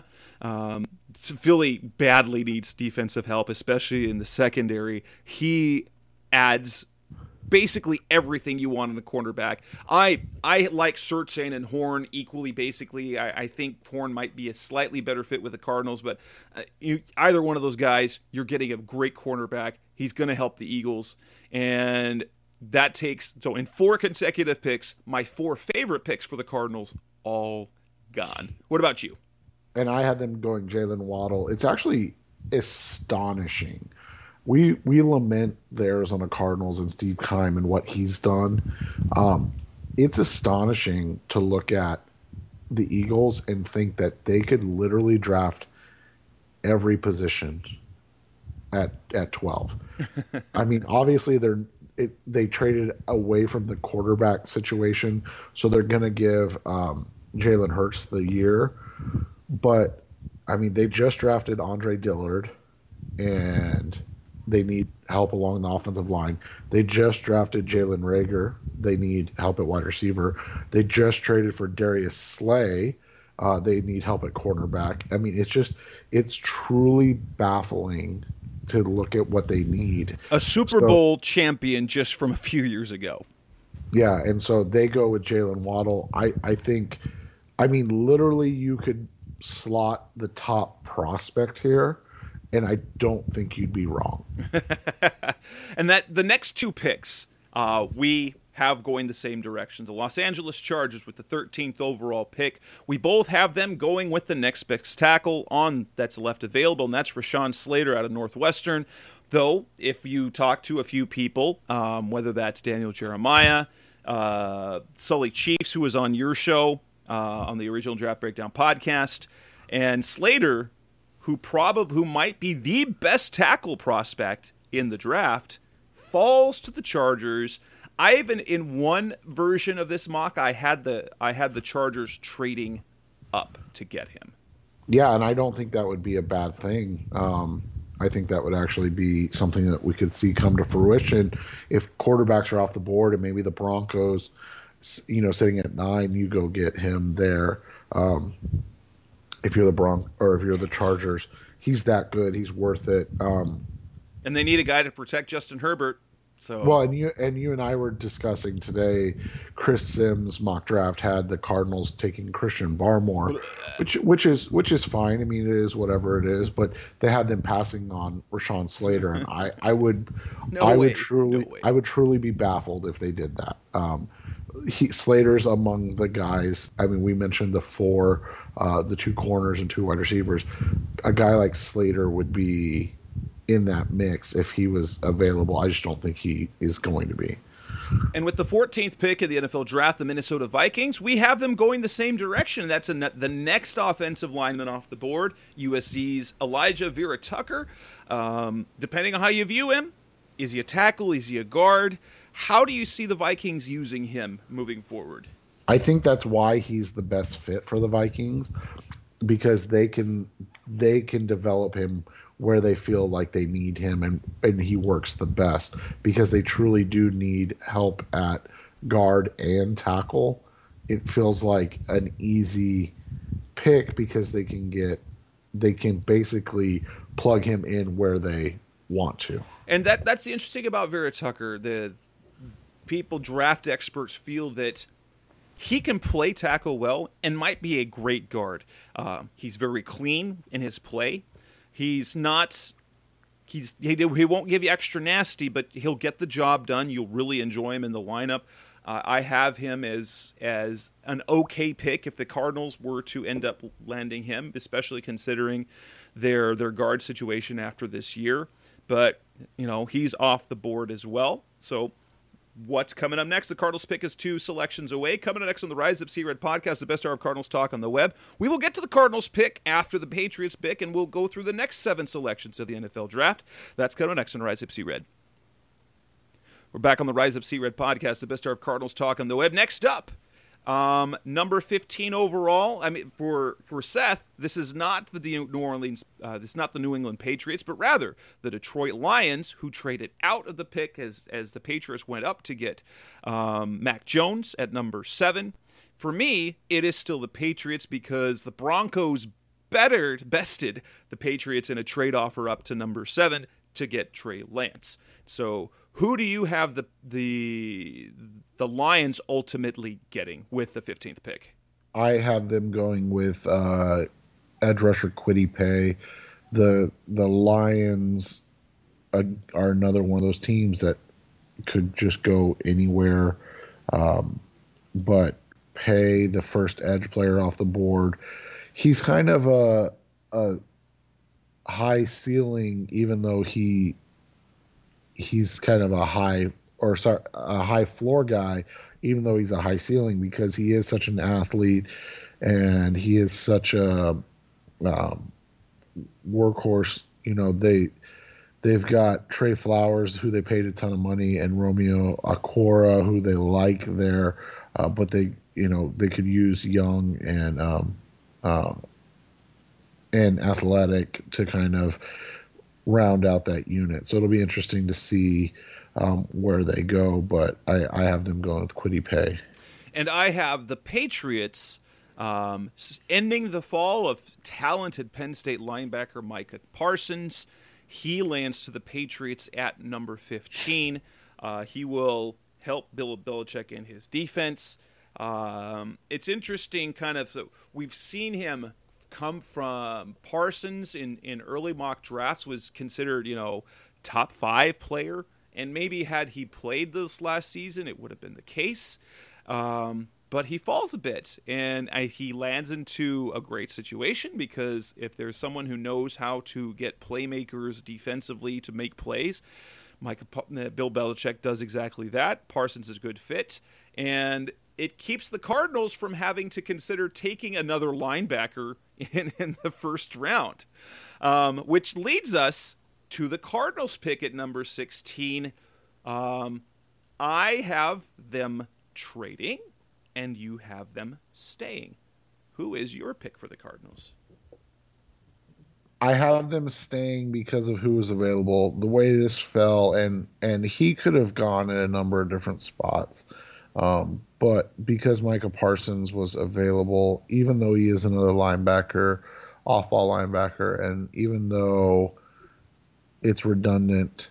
Philly badly needs defensive help, especially in the secondary. He adds basically everything you want in a cornerback. I like Surtain and Horn equally, basically. I think Horn might be a slightly better fit with the Cardinals, but either one of those guys, you're getting a great cornerback. He's going to help the Eagles. And that takes, so in 4 consecutive picks, my 4 favorite picks for the Cardinals, all gone. What about you? And I had them going Jalen Waddle. It's actually astonishing. We lament the Arizona Cardinals and Steve Keim and what he's done. It's astonishing to look at the Eagles and think that they could literally draft every position at 12. I mean, obviously they traded away from the quarterback situation, so they're going to give Jalen Hurts the year. But, I mean, they just drafted Andre Dillard, and they need help along the offensive line. They just drafted Jalen Reagor. They need help at wide receiver. They just traded for Darius Slay. They need help at cornerback. I mean, it's truly baffling to look at what they need. A Super Bowl champion just from a few years ago. Yeah, and so they go with Jalen Waddle. I think, I mean, literally you could slot the top prospect here, and I don't think you'd be wrong. And that the next 2 picks we have going the same direction. The Los Angeles Chargers with the 13th overall pick. We both have them going with the next best tackle that's left available, and that's Rashawn Slater out of Northwestern. Though, if you talk to a few people, whether that's Daniel Jeremiah, Sully Chiefs, who was on your show, on the original Draft Breakdown podcast, and Slater, who might be the best tackle prospect in the draft, falls to the Chargers. In one version of this mock, I had the Chargers trading up to get him. Yeah, and I don't think that would be a bad thing. I think that would actually be something that we could see come to fruition if quarterbacks are off the board and maybe the Broncos, sitting at 9, you go get him there. If you're if you're the Chargers, he's that good. He's worth it. And they need a guy to protect Justin Herbert. So well, and you and I were discussing today. Chris Sims mock draft had the Cardinals taking Christian Barmore, which is fine. I mean, it is whatever it is. But they had them passing on Rashawn Slater, and I would truly be baffled if they did that. Slater's among the guys. I mean, we mentioned the 2 corners and 2 wide receivers. A guy like Slater would be in that mix if he was available. I just don't think he is going to be. And with the 14th pick in the NFL draft, the Minnesota Vikings, we have them going the same direction. That's the next offensive lineman off the board, USC's Elijah Vera Tucker. Depending on how you view him, is he a tackle? Is he a guard? How do you see the Vikings using him moving forward? I think that's why he's the best fit for the Vikings, because they can develop him where they feel like they need him, and he works the best, because they truly do need help at guard and tackle. It feels like an easy pick because they can basically plug him in where they want to. And that's the interesting about Vera Tucker. The draft experts feel that he can play tackle well and might be a great guard. He's very clean in his play. He won't give you extra nasty, but he'll get the job done. You'll really enjoy him in the lineup. I have him as an okay pick if the Cardinals were to end up landing him, especially considering their guard situation after this year. But, he's off the board as well. So what's coming up next? The Cardinals pick is 2 selections away. Coming up next on the Rise Up C-Red podcast, the best hour of Cardinals talk on the web. We will get to the Cardinals pick after the Patriots pick, and we'll go through the next 7 selections of the NFL draft. That's coming next on Rise Up C-Red. We're back on the Rise Up C-Red podcast, the best hour of Cardinals talk on the web. Next up, number 15 overall. I mean, for Seth, this is not the this is not the New England Patriots, but rather the Detroit Lions, who traded out of the pick as the Patriots went up to get Mac Jones at number 7. For me, it is still the Patriots because the Broncos bested the Patriots in a trade offer up to number 7 to get Trey Lance. So who do you have the Lions ultimately getting with the 15th pick? I have them going with edge rusher Kwity Paye. The Lions are another one of those teams that could just go anywhere. But Paye, the first edge player off the board, he's kind of a high ceiling, even though he's kind of a high floor guy, even though he's a high ceiling, because he is such an athlete and he is such a workhorse. They've got Trey Flowers, who they paid a ton of money, and Romeo Okwara, who they like there, but they could use young and athletic to kind of round out that unit. So it'll be interesting to see where they go, but I have them going with Kwity Paye. And I have the Patriots ending the fall of talented Penn State linebacker Micah Parsons. He lands to the Patriots at number 15. He will help Bill Belichick in his defense. It's interesting, so we've seen him come from Parsons in early mock drafts, was considered, top 5 player. And maybe had he played this last season, it would have been the case. But he falls a bit, and he lands into a great situation, because if there's someone who knows how to get playmakers defensively to make plays, Bill Belichick does exactly that. Parsons is a good fit, and it keeps the Cardinals from having to consider taking another linebacker in the first round, which leads us to the Cardinals pick at number 16. I have them trading, and you have them staying. Who is your pick for the Cardinals? I have them staying because of who was available. The way this fell, and he could have gone in a number of different spots, but because Micah Parsons was available, even though he is another linebacker, off-ball linebacker, and even though it's redundant,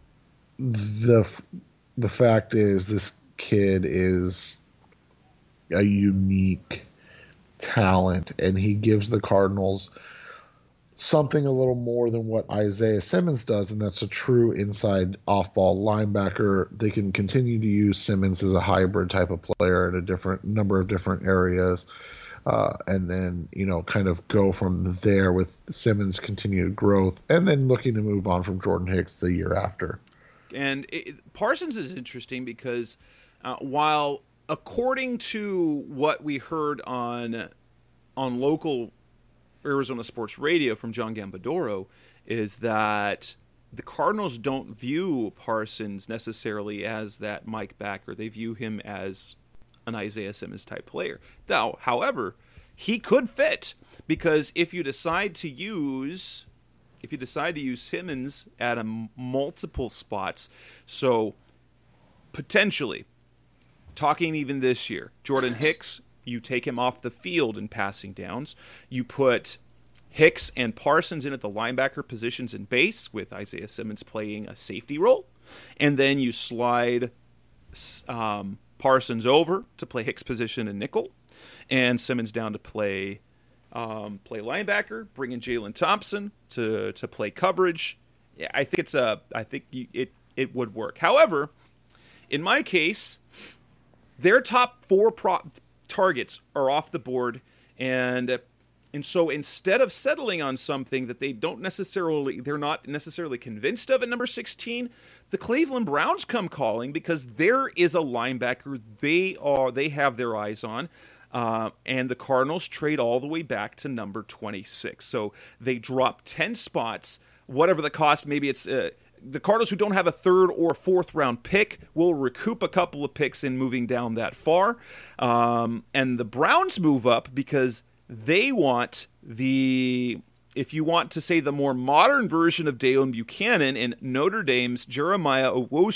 the fact is this kid is a unique talent, and he gives the Cardinals something a little more than what Isaiah Simmons does, and that's a true inside off-ball linebacker. They can continue to use Simmons as a hybrid type of player in a different number of different areas, and then kind of go from there with Simmons' continued growth, and then looking to move on from Jordan Hicks the year after. And Parsons is interesting because while according to what we heard on local Arizona sports radio from John Gambadoro, is that the Cardinals don't view Parsons necessarily as that Mike backer. They view him as an Isaiah Simmons type player. Now, however, he could fit, because if you decide to use Simmons at multiple spots, so potentially talking even this year, Jordan Hicks, you take him off the field in passing downs. You put Hicks and Parsons in at the linebacker positions in base, with Isaiah Simmons playing a safety role. And then you slide Parsons over to play Hicks' position in nickel, and Simmons down to play linebacker. Bring in Jalen Thompson to play coverage. Yeah, I think it would work. However, in my case, their top four targets are off the board, and so instead of settling on something that they're not necessarily convinced of at number 16, the Cleveland Browns come calling, because there is a linebacker they have their eyes on, and the Cardinals trade all the way back to number 26. So they drop 10 spots, whatever the cost. Maybe it's the Cardinals, who don't have a third or fourth round pick, will recoup a couple of picks in moving down that far. And the Browns move up because they want if you want to say the more modern version of Deone Bucannon, and Notre Dame's Jeremiah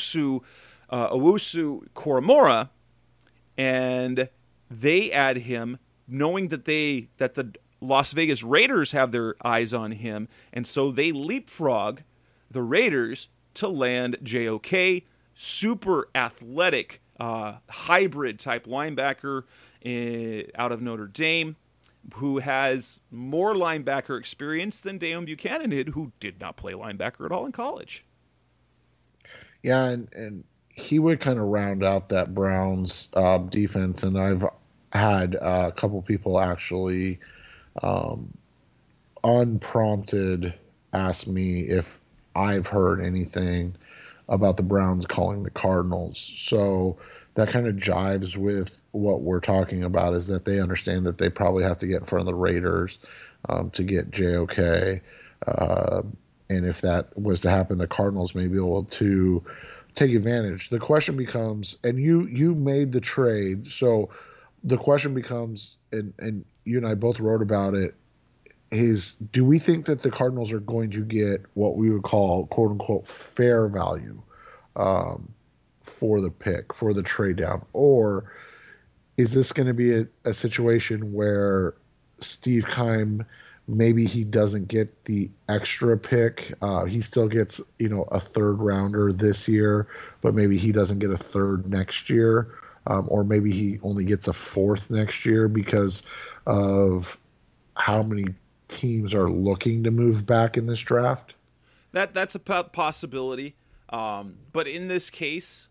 Owusu-Koramoah, and they add him, knowing that the Las Vegas Raiders have their eyes on him, and so they leapfrog the Raiders to land JOK, super athletic, hybrid type linebacker out of Notre Dame, who has more linebacker experience than Deone Bucannon did, who did not play linebacker at all in college. Yeah, and he would kind of round out that Browns defense, and I've had a couple people actually unprompted ask me if I've heard anything about the Browns calling the Cardinals. So that kind of jives with what we're talking about, is that they understand that they probably have to get in front of the Raiders to get JOK. And if that was to happen, the Cardinals may be able to take advantage. The question becomes, and you made the trade, so the question becomes, and you and I both wrote about it, is, do we think that the Cardinals are going to get what we would call, quote unquote, fair value for the pick, for the trade down? Or is this going to be a situation where Steve Keim, maybe he doesn't get the extra pick? He still gets, a third rounder this year, but maybe he doesn't get a third next year. Or maybe he only gets a fourth next year because of how many teams are looking to move back in this draft. That's a possibility. But in this case,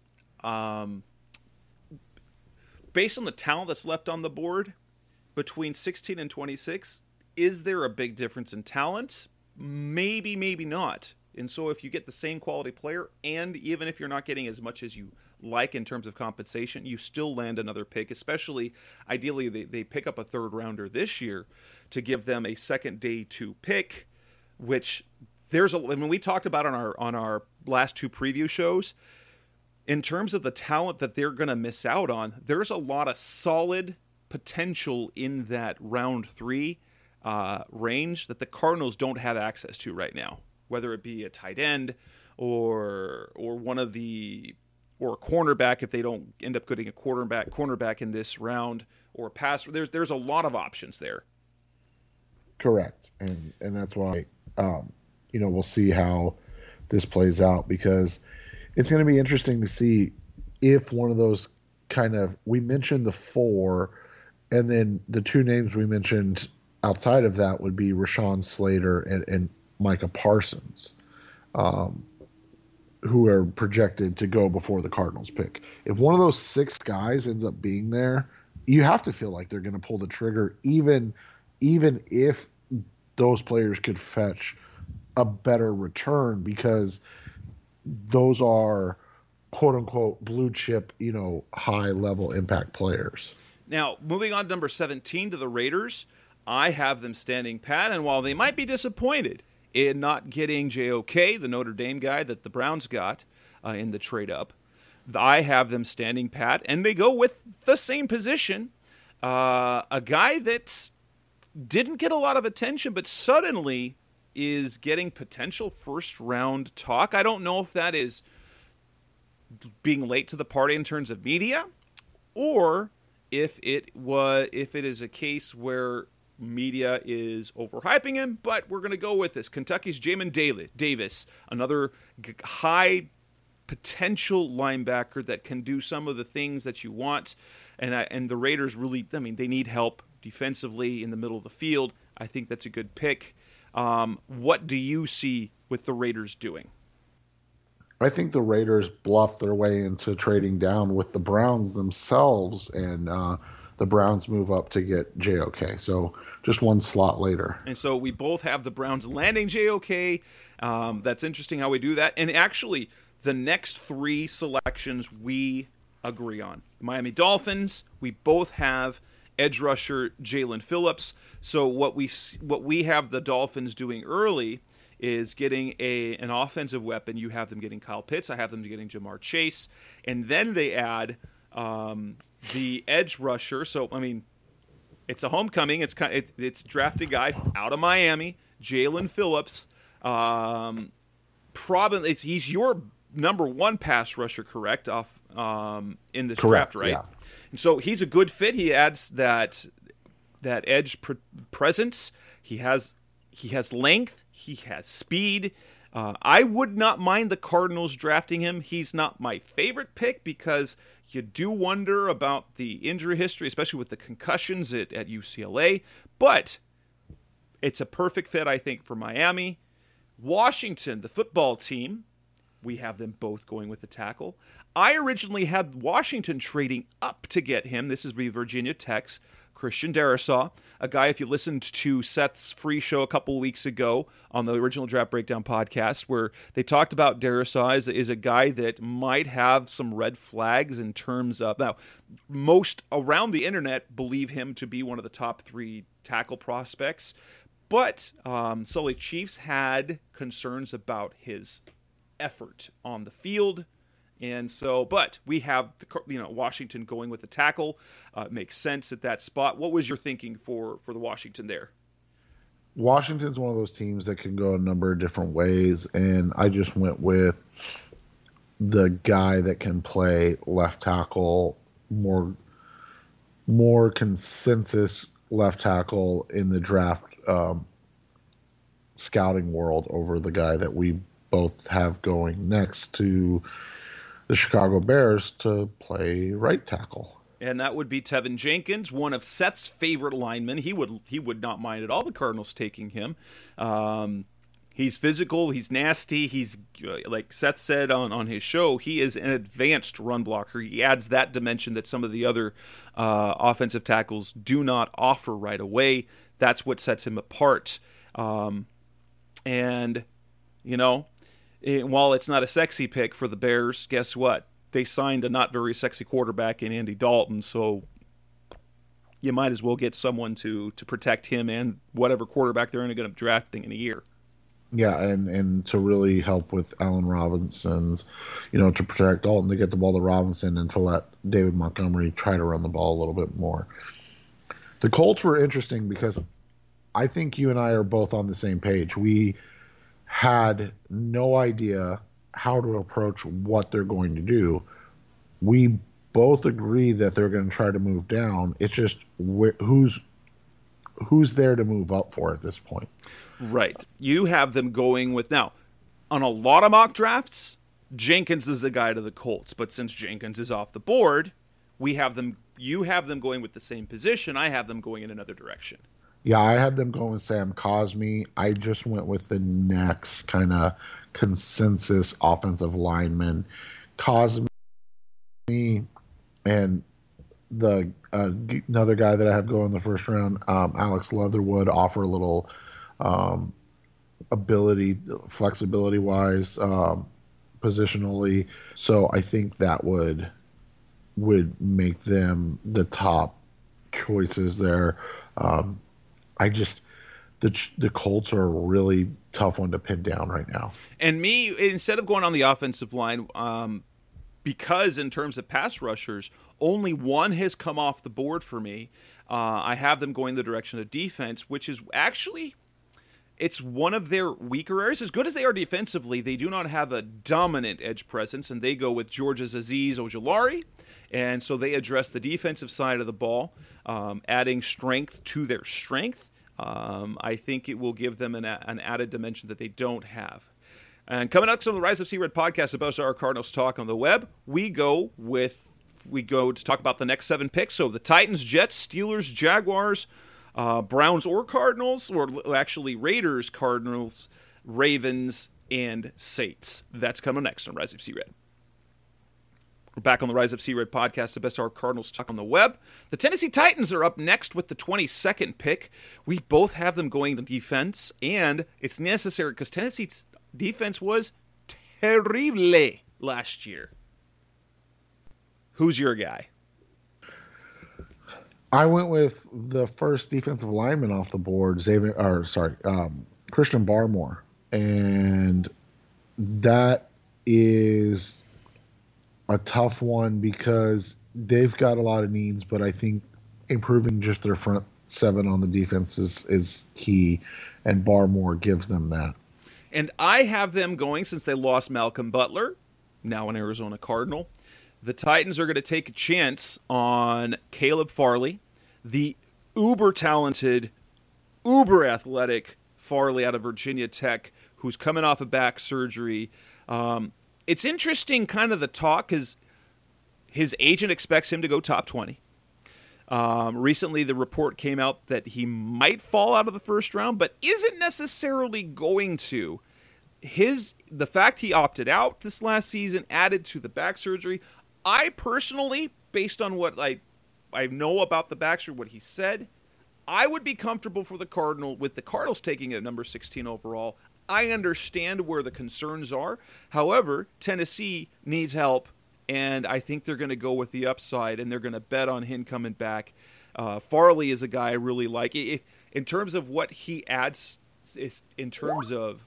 based on the talent that's left on the board between 16 and 26, is there a big difference in talent? Maybe, maybe not. And so if you get the same quality player, and even if you're not getting as much as you like in terms of compensation, you still land another pick, especially ideally they pick up a third rounder this year to give them a second day 2 pick, which when we talked about on our last 2 preview shows, in terms of the talent that they're going to miss out on, there's a lot of solid potential in that round 3. range that the Cardinals don't have access to right now, whether it be a tight end or one of the or a cornerback if they don't end up getting a cornerback in this round, or a pass. There's a lot of options there. Correct, and that's why we'll see how this plays out, because it's going to be interesting to see if one of those we mentioned the four, and then the two names we mentioned outside of that would be Rashawn Slater and Micah Parsons, who are projected to go before the Cardinals pick. If one of those six guys ends up being there, you have to feel like they're going to pull the trigger, even if those players could fetch a better return, because those are quote unquote blue chip, high level impact players. Now, moving on to number 17 to the Raiders, I have them standing pat, and while they might be disappointed in not getting JOK, the Notre Dame guy that the Browns got in the trade up, I have them standing pat, and they go with the same position, a guy that didn't get a lot of attention, but suddenly is getting potential first-round talk. I don't know if that is being late to the party in terms of media, or if it is a case where media is overhyping him, but we're going to go with this. Kentucky's Jamin Davis, another high potential linebacker that can do some of the things that you want, and the Raiders really, they need help defensively in the middle of the field. I think that's a good pick. What do you see with the Raiders doing? I think the Raiders bluffed their way into trading down with the Browns themselves, and the Browns move up to get JOK. So just one slot later. And so we both have the Browns landing JOK. That's interesting how we do that. And actually, the next three selections we agree on. Miami Dolphins, we both have edge rusher Jalen Phillips. So what we have the Dolphins doing early is getting an offensive weapon. You have them getting Kyle Pitts. I have them getting Jamar Chase. And then they add the edge rusher. So, it's a homecoming. It's draft a guy out of Miami, Jalen Phillips. Probably he's your number one pass rusher, correct? In this draft, right? Yeah. And so he's a good fit. He adds that edge presence. He has length. He has speed. I would not mind the Cardinals drafting him. He's not my favorite pick because you do wonder about the injury history, especially with the concussions at UCLA. But it's a perfect fit, I think, for Miami. Washington, the football team, we have them both going with the tackle. I originally had Washington trading up to get him. This is Virginia Tech's Christian Darrisaw, a guy, if you listened to Seth's free show a couple of weeks ago on the original Draft Breakdown podcast, where they talked about Darrisaw is a guy that might have some red flags in terms of, now, most around the internet believe him to be one of the top three tackle prospects, but Sully Chiefs had concerns about his effort on the field. And so, but we have Washington going with the tackle. Makes sense at that spot. What was your thinking for the Washington there? Washington's one of those teams that can go a number of different ways, and I just went with the guy that can play left tackle, more consensus left tackle in the draft scouting world over the guy that we both have going next to the Chicago Bears to play right tackle. And that would be Tevin Jenkins, one of Seth's favorite linemen. He would not mind at all the Cardinals taking him. He's physical. He's nasty. He's, like Seth said on his show, he is an advanced run blocker. He adds that dimension that some of the other offensive tackles do not offer right away. That's what sets him apart. While it's not a sexy pick for the Bears, guess what? They signed a not very sexy quarterback in Andy Dalton, so you might as well get someone to protect him and whatever quarterback they're going to be drafting in a year. Yeah, and to really help with Allen Robinson's, to protect Dalton, to get the ball to Robinson and to let David Montgomery try to run the ball a little bit more. The Colts were interesting because I think you and I are both on the same page. We had no idea how to approach what they're going to do. We both agree that they're going to try to move down. It's just who's there to move up for at this point. Right. You have them going with, now, on a lot of mock drafts, Jenkins is the guy to the Colts. But since Jenkins is off the board, you have them going with the same position. I have them going in another direction. Yeah, I had them going with Sam Cosmi. I just went with the next kind of consensus offensive lineman. Cosmi and the another guy that I have going in the first round, Alex Leatherwood, offer a little ability, flexibility-wise, positionally. So I think that would make them the top choices there. The Colts are a really tough one to pin down right now. And me, instead of going on the offensive line, because in terms of pass rushers, only one has come off the board for me. I have them going the direction of defense, which is actually, it's one of their weaker areas. As good as they are defensively, they do not have a dominant edge presence, and they go with George's Azeez Ojulari. And so they address the defensive side of the ball, adding strength to their strength. I think it will give them an added dimension that they don't have. And coming up on the Rise of Sea Red podcast about our Cardinals talk on the web, we go to talk about the next 7 picks. So the Titans, Jets, Steelers, Jaguars, Browns or Cardinals, or actually Raiders, Cardinals, Ravens, and Saints. That's coming next on Rise of Sea Red. We're back on the Rise of Sea Red podcast, the best our Cardinals talk on the web. The Tennessee Titans are up next with the 22nd pick. We both have them going to defense, and it's necessary because Tennessee's defense was terrible last year. Who's your guy? I went with the first defensive lineman off the board, Christian Barmore, and that is a tough one because they've got a lot of needs, but I think improving just their front 7 on the defense is key, and Barmore gives them that. And I have them going, since they lost Malcolm Butler, now an Arizona Cardinal. The Titans are going to take a chance on Caleb Farley, the uber-talented, uber-athletic Farley out of Virginia Tech, who's coming off of back surgery. It's interesting, kind of the talk, because his agent expects him to go top 20. Recently, the report came out that he might fall out of the first round, but isn't necessarily going to. The fact he opted out this last season added to the back surgery. I personally, based on what I know about the back surgery, what he said, I would be comfortable with the Cardinals taking it at number 16 overall. I understand where the concerns are. However, Tennessee needs help, and I think they're going to go with the upside, and they're going to bet on him coming back. Farley is a guy I really like. In terms of what he adds, in terms of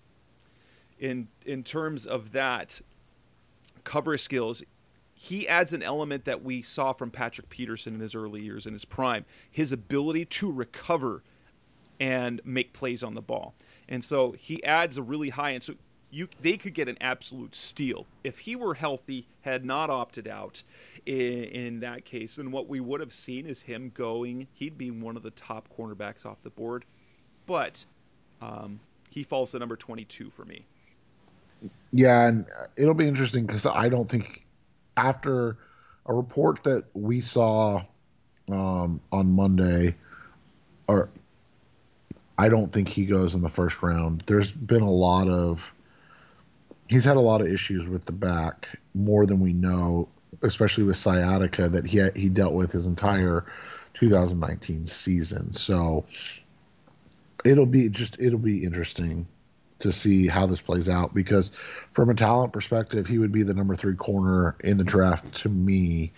that cover skills, he adds an element that we saw from Patrick Peterson in his early years, in his prime, his ability to recover and make plays on the ball. And so he adds a really high end. So they could get an absolute steal. If he were healthy, had not opted out in that case, then what we would have seen is him going, he'd be one of the top cornerbacks off the board. But he falls to number 22 for me. Yeah, and it'll be interesting because I don't think, after a report that we saw on Monday, I don't think he goes in the first round. There's been he's had a lot of issues with the back, more than we know, especially with sciatica that he dealt with his entire 2019 season. So it'll be interesting to see how this plays out, because from a talent perspective, he would be the number 3 corner in the draft to me.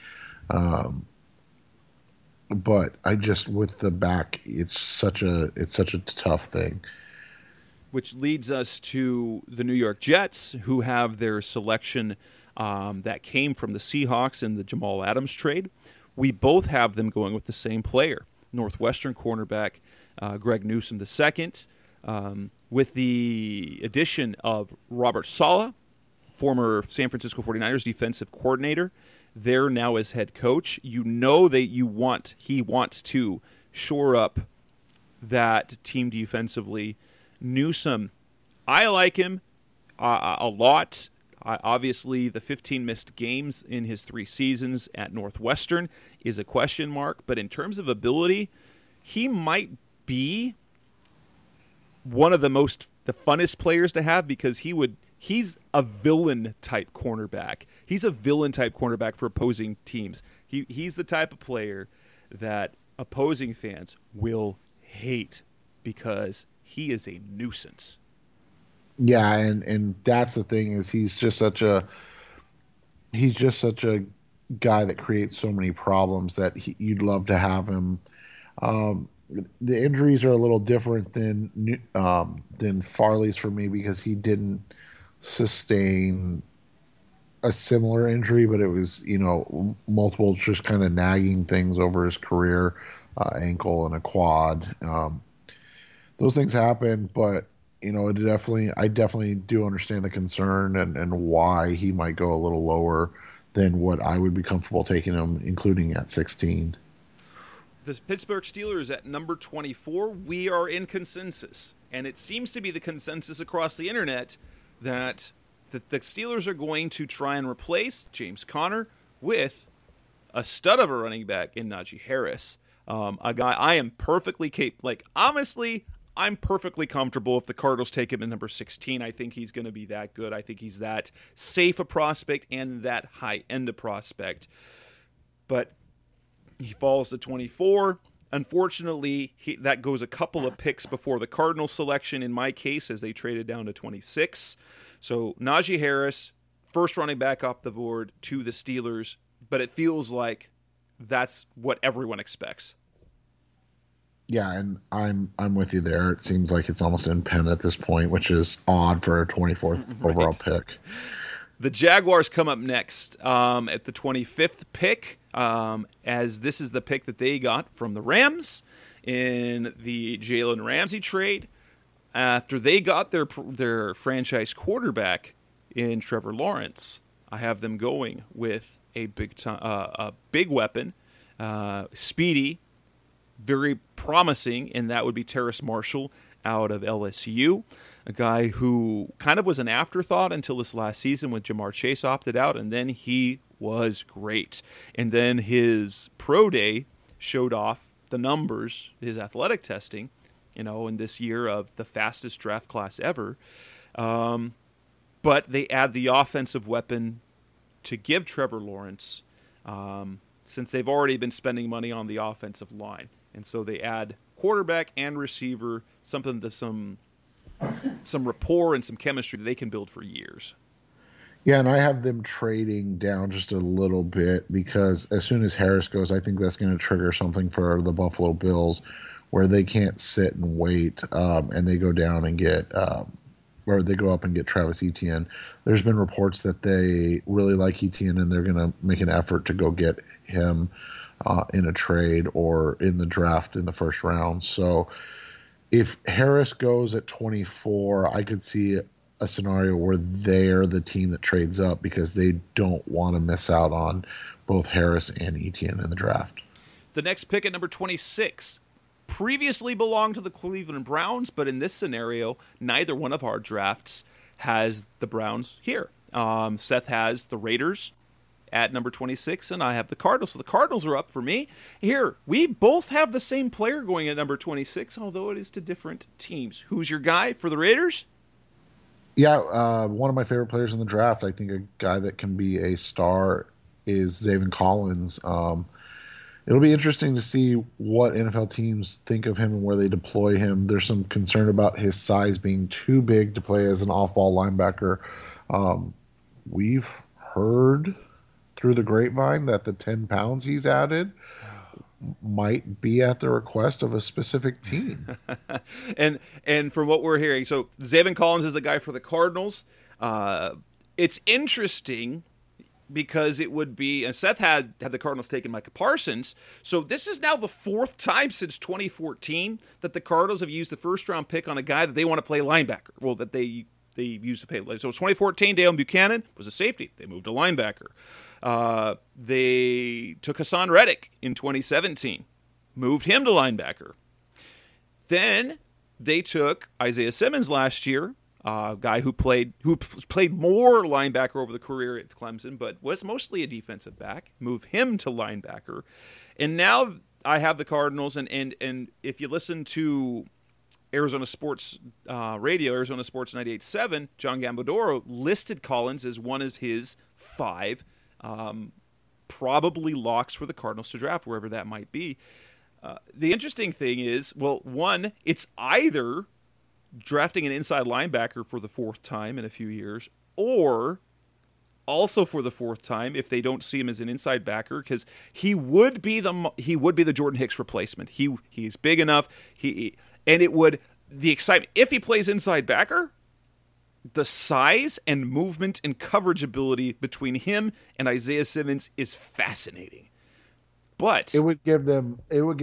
But with the back, it's such a tough thing. Which leads us to the New York Jets, who have their selection that came from the Seahawks in the Jamal Adams trade. We both have them going with the same player, Northwestern cornerback Greg Newsome II. With the addition of Robert Saleh, former San Francisco 49ers defensive coordinator, there now as head coach, you know that he wants to shore up that team defensively. Newsome, I like him a lot. Obviously, the 15 missed games in his 3 seasons at Northwestern is a question mark, but in terms of ability, he might be one of the funnest players to have because he's a villain type cornerback. He's a villain type cornerback for opposing teams. He's the type of player that opposing fans will hate because he is a nuisance. Yeah, and that's the thing is he's just such a guy that creates so many problems that you'd love to have him. The injuries are a little different than Farley's for me because he didn't sustain a similar injury, but it was multiple just kind of nagging things over his career, ankle and a quad. Those things happen, but I definitely do understand the concern and why he might go a little lower than what I would be comfortable taking him, including at 16. The Pittsburgh Steelers at number 24, we are in consensus. And it seems to be the consensus across the internet that the Steelers are going to try and replace James Conner with a stud of a running back in Najee Harris. A guy I am perfectly honestly, I'm perfectly comfortable if the Cardinals take him at number 16. I think he's going to be that good. I think he's that safe a prospect and that high-end a prospect. But he falls to 24. Unfortunately, that goes a couple of picks before the Cardinals selection in my case as they traded down to 26. So Najee Harris, first running back off the board to the Steelers, but it feels like that's what everyone expects. Yeah, and I'm with you there. It seems like it's almost in pen at this point, which is odd for a 24th Right. overall pick. The Jaguars come up next at the 25th pick, as this is the pick that they got from the Rams in the Jalen Ramsey trade. After they got their franchise quarterback in Trevor Lawrence, I have them going with a big weapon, speedy, very promising, and that would be Terrace Marshall out of LSU, a guy who kind of was an afterthought until this last season when Jamar Chase opted out, and then he was great. And then his pro day showed off the numbers, his athletic testing, in this year of the fastest draft class ever. But they add the offensive weapon to give Trevor Lawrence, since they've already been spending money on the offensive line. And so they add quarterback and receiver, some rapport and some chemistry that they can build for years. Yeah, and I have them trading down just a little bit because as soon as Harris goes, I think that's going to trigger something for the Buffalo Bills where they can't sit and wait, and they go down and get or they go up and get Travis Etienne. There's been reports that they really like Etienne and they're going to make an effort to go get him in a trade or in the draft in the first round. So if Harris goes at 24, I could see a scenario where they're the team that trades up because they don't want to miss out on both Harris and Etienne in the draft. The next pick at number 26 previously belonged to the Cleveland Browns, but in this scenario, neither one of our drafts has the Browns here. Seth has the Raiders at number 26, and I have the Cardinals. So the Cardinals are up for me. Here, we both have the same player going at number 26, although it is to different teams. Who's your guy for the Raiders? Yeah, one of my favorite players in the draft, I think a guy that can be a star is Zaven Collins. It'll be interesting to see what NFL teams think of him and where they deploy him. There's some concern about his size being too big to play as an off-ball linebacker. We've heard through the grapevine that the 10 pounds he's added might be at the request of a specific team. and from what we're hearing, so Zaven Collins is the guy for the Cardinals. It's interesting because it would be, and Seth had the Cardinals taken Micah Parsons. So this is now the fourth time since 2014 that the Cardinals have used the first-round pick on a guy that they want to play linebacker. Well, that they used to pay. So 2014, Dale Buchanan was a safety. They moved to linebacker. They took Hassan Reddick in 2017, moved him to linebacker. Then they took Isaiah Simmons last year, a guy who played more linebacker over the career at Clemson, but was mostly a defensive back. Move him to linebacker, and now I have the Cardinals. And if you listen to Arizona Sports Radio, Arizona Sports 98.7, John Gambadoro listed Collins as one of his 5 probably locks for the Cardinals to draft, wherever that might be. The interesting thing is, well, one, it's either drafting an inside linebacker for the 4th time in a few years, or also for the 4th time if they don't see him as an inside backer, because he would be the Jordan Hicks replacement. He's big enough. The excitement if he plays inside backer, the size and movement and coverage ability between him and Isaiah Simmons is fascinating. But it would give them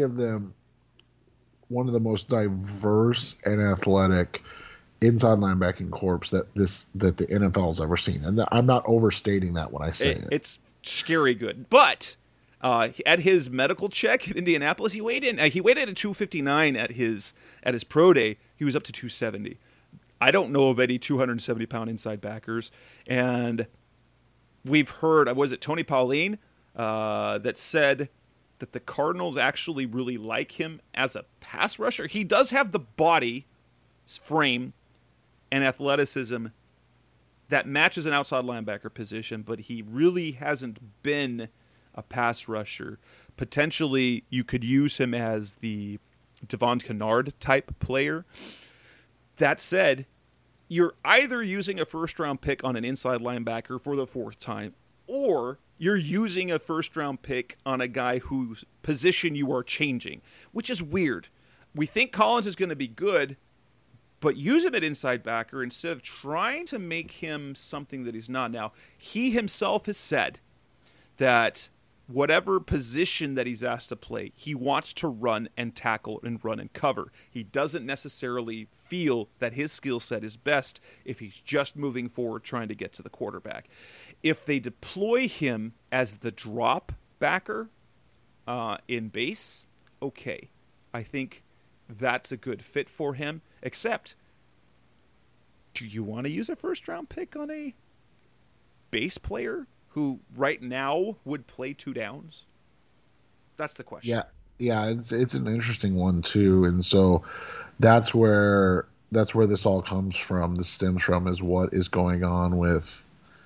one of the most diverse and athletic inside linebacking corps that the NFL has ever seen. And I'm not overstating that when I say it. It's scary good. But at his medical check in Indianapolis, he weighed at 259 at his pro day. He was up to 270. I don't know of any 270-pound inside backers. And we've heard, was it Tony Pauline that said that the Cardinals actually really like him as a pass rusher? He does have the body frame and athleticism that matches an outside linebacker position, but he really hasn't been a pass rusher. Potentially, you could use him as the Devon Kennard type player. That said, you're either using a first-round pick on an inside linebacker for the 4th time, or you're using a first-round pick on a guy whose position you are changing, which is weird. We think Collins is going to be good, but use him at inside backer instead of trying to make him something that he's not. Now, he himself has said that whatever position that he's asked to play, he wants to run and tackle and run and cover. He doesn't necessarily feel that his skill set is best if he's just moving forward trying to get to the quarterback. If they deploy him as the drop backer in base, okay. I think that's a good fit for him. Except, do you want to use a first-round pick on a base player who right now would play 2 downs? That's the question. Yeah, it's an interesting one too, and so that's where this all comes from. This stems from is what is going on with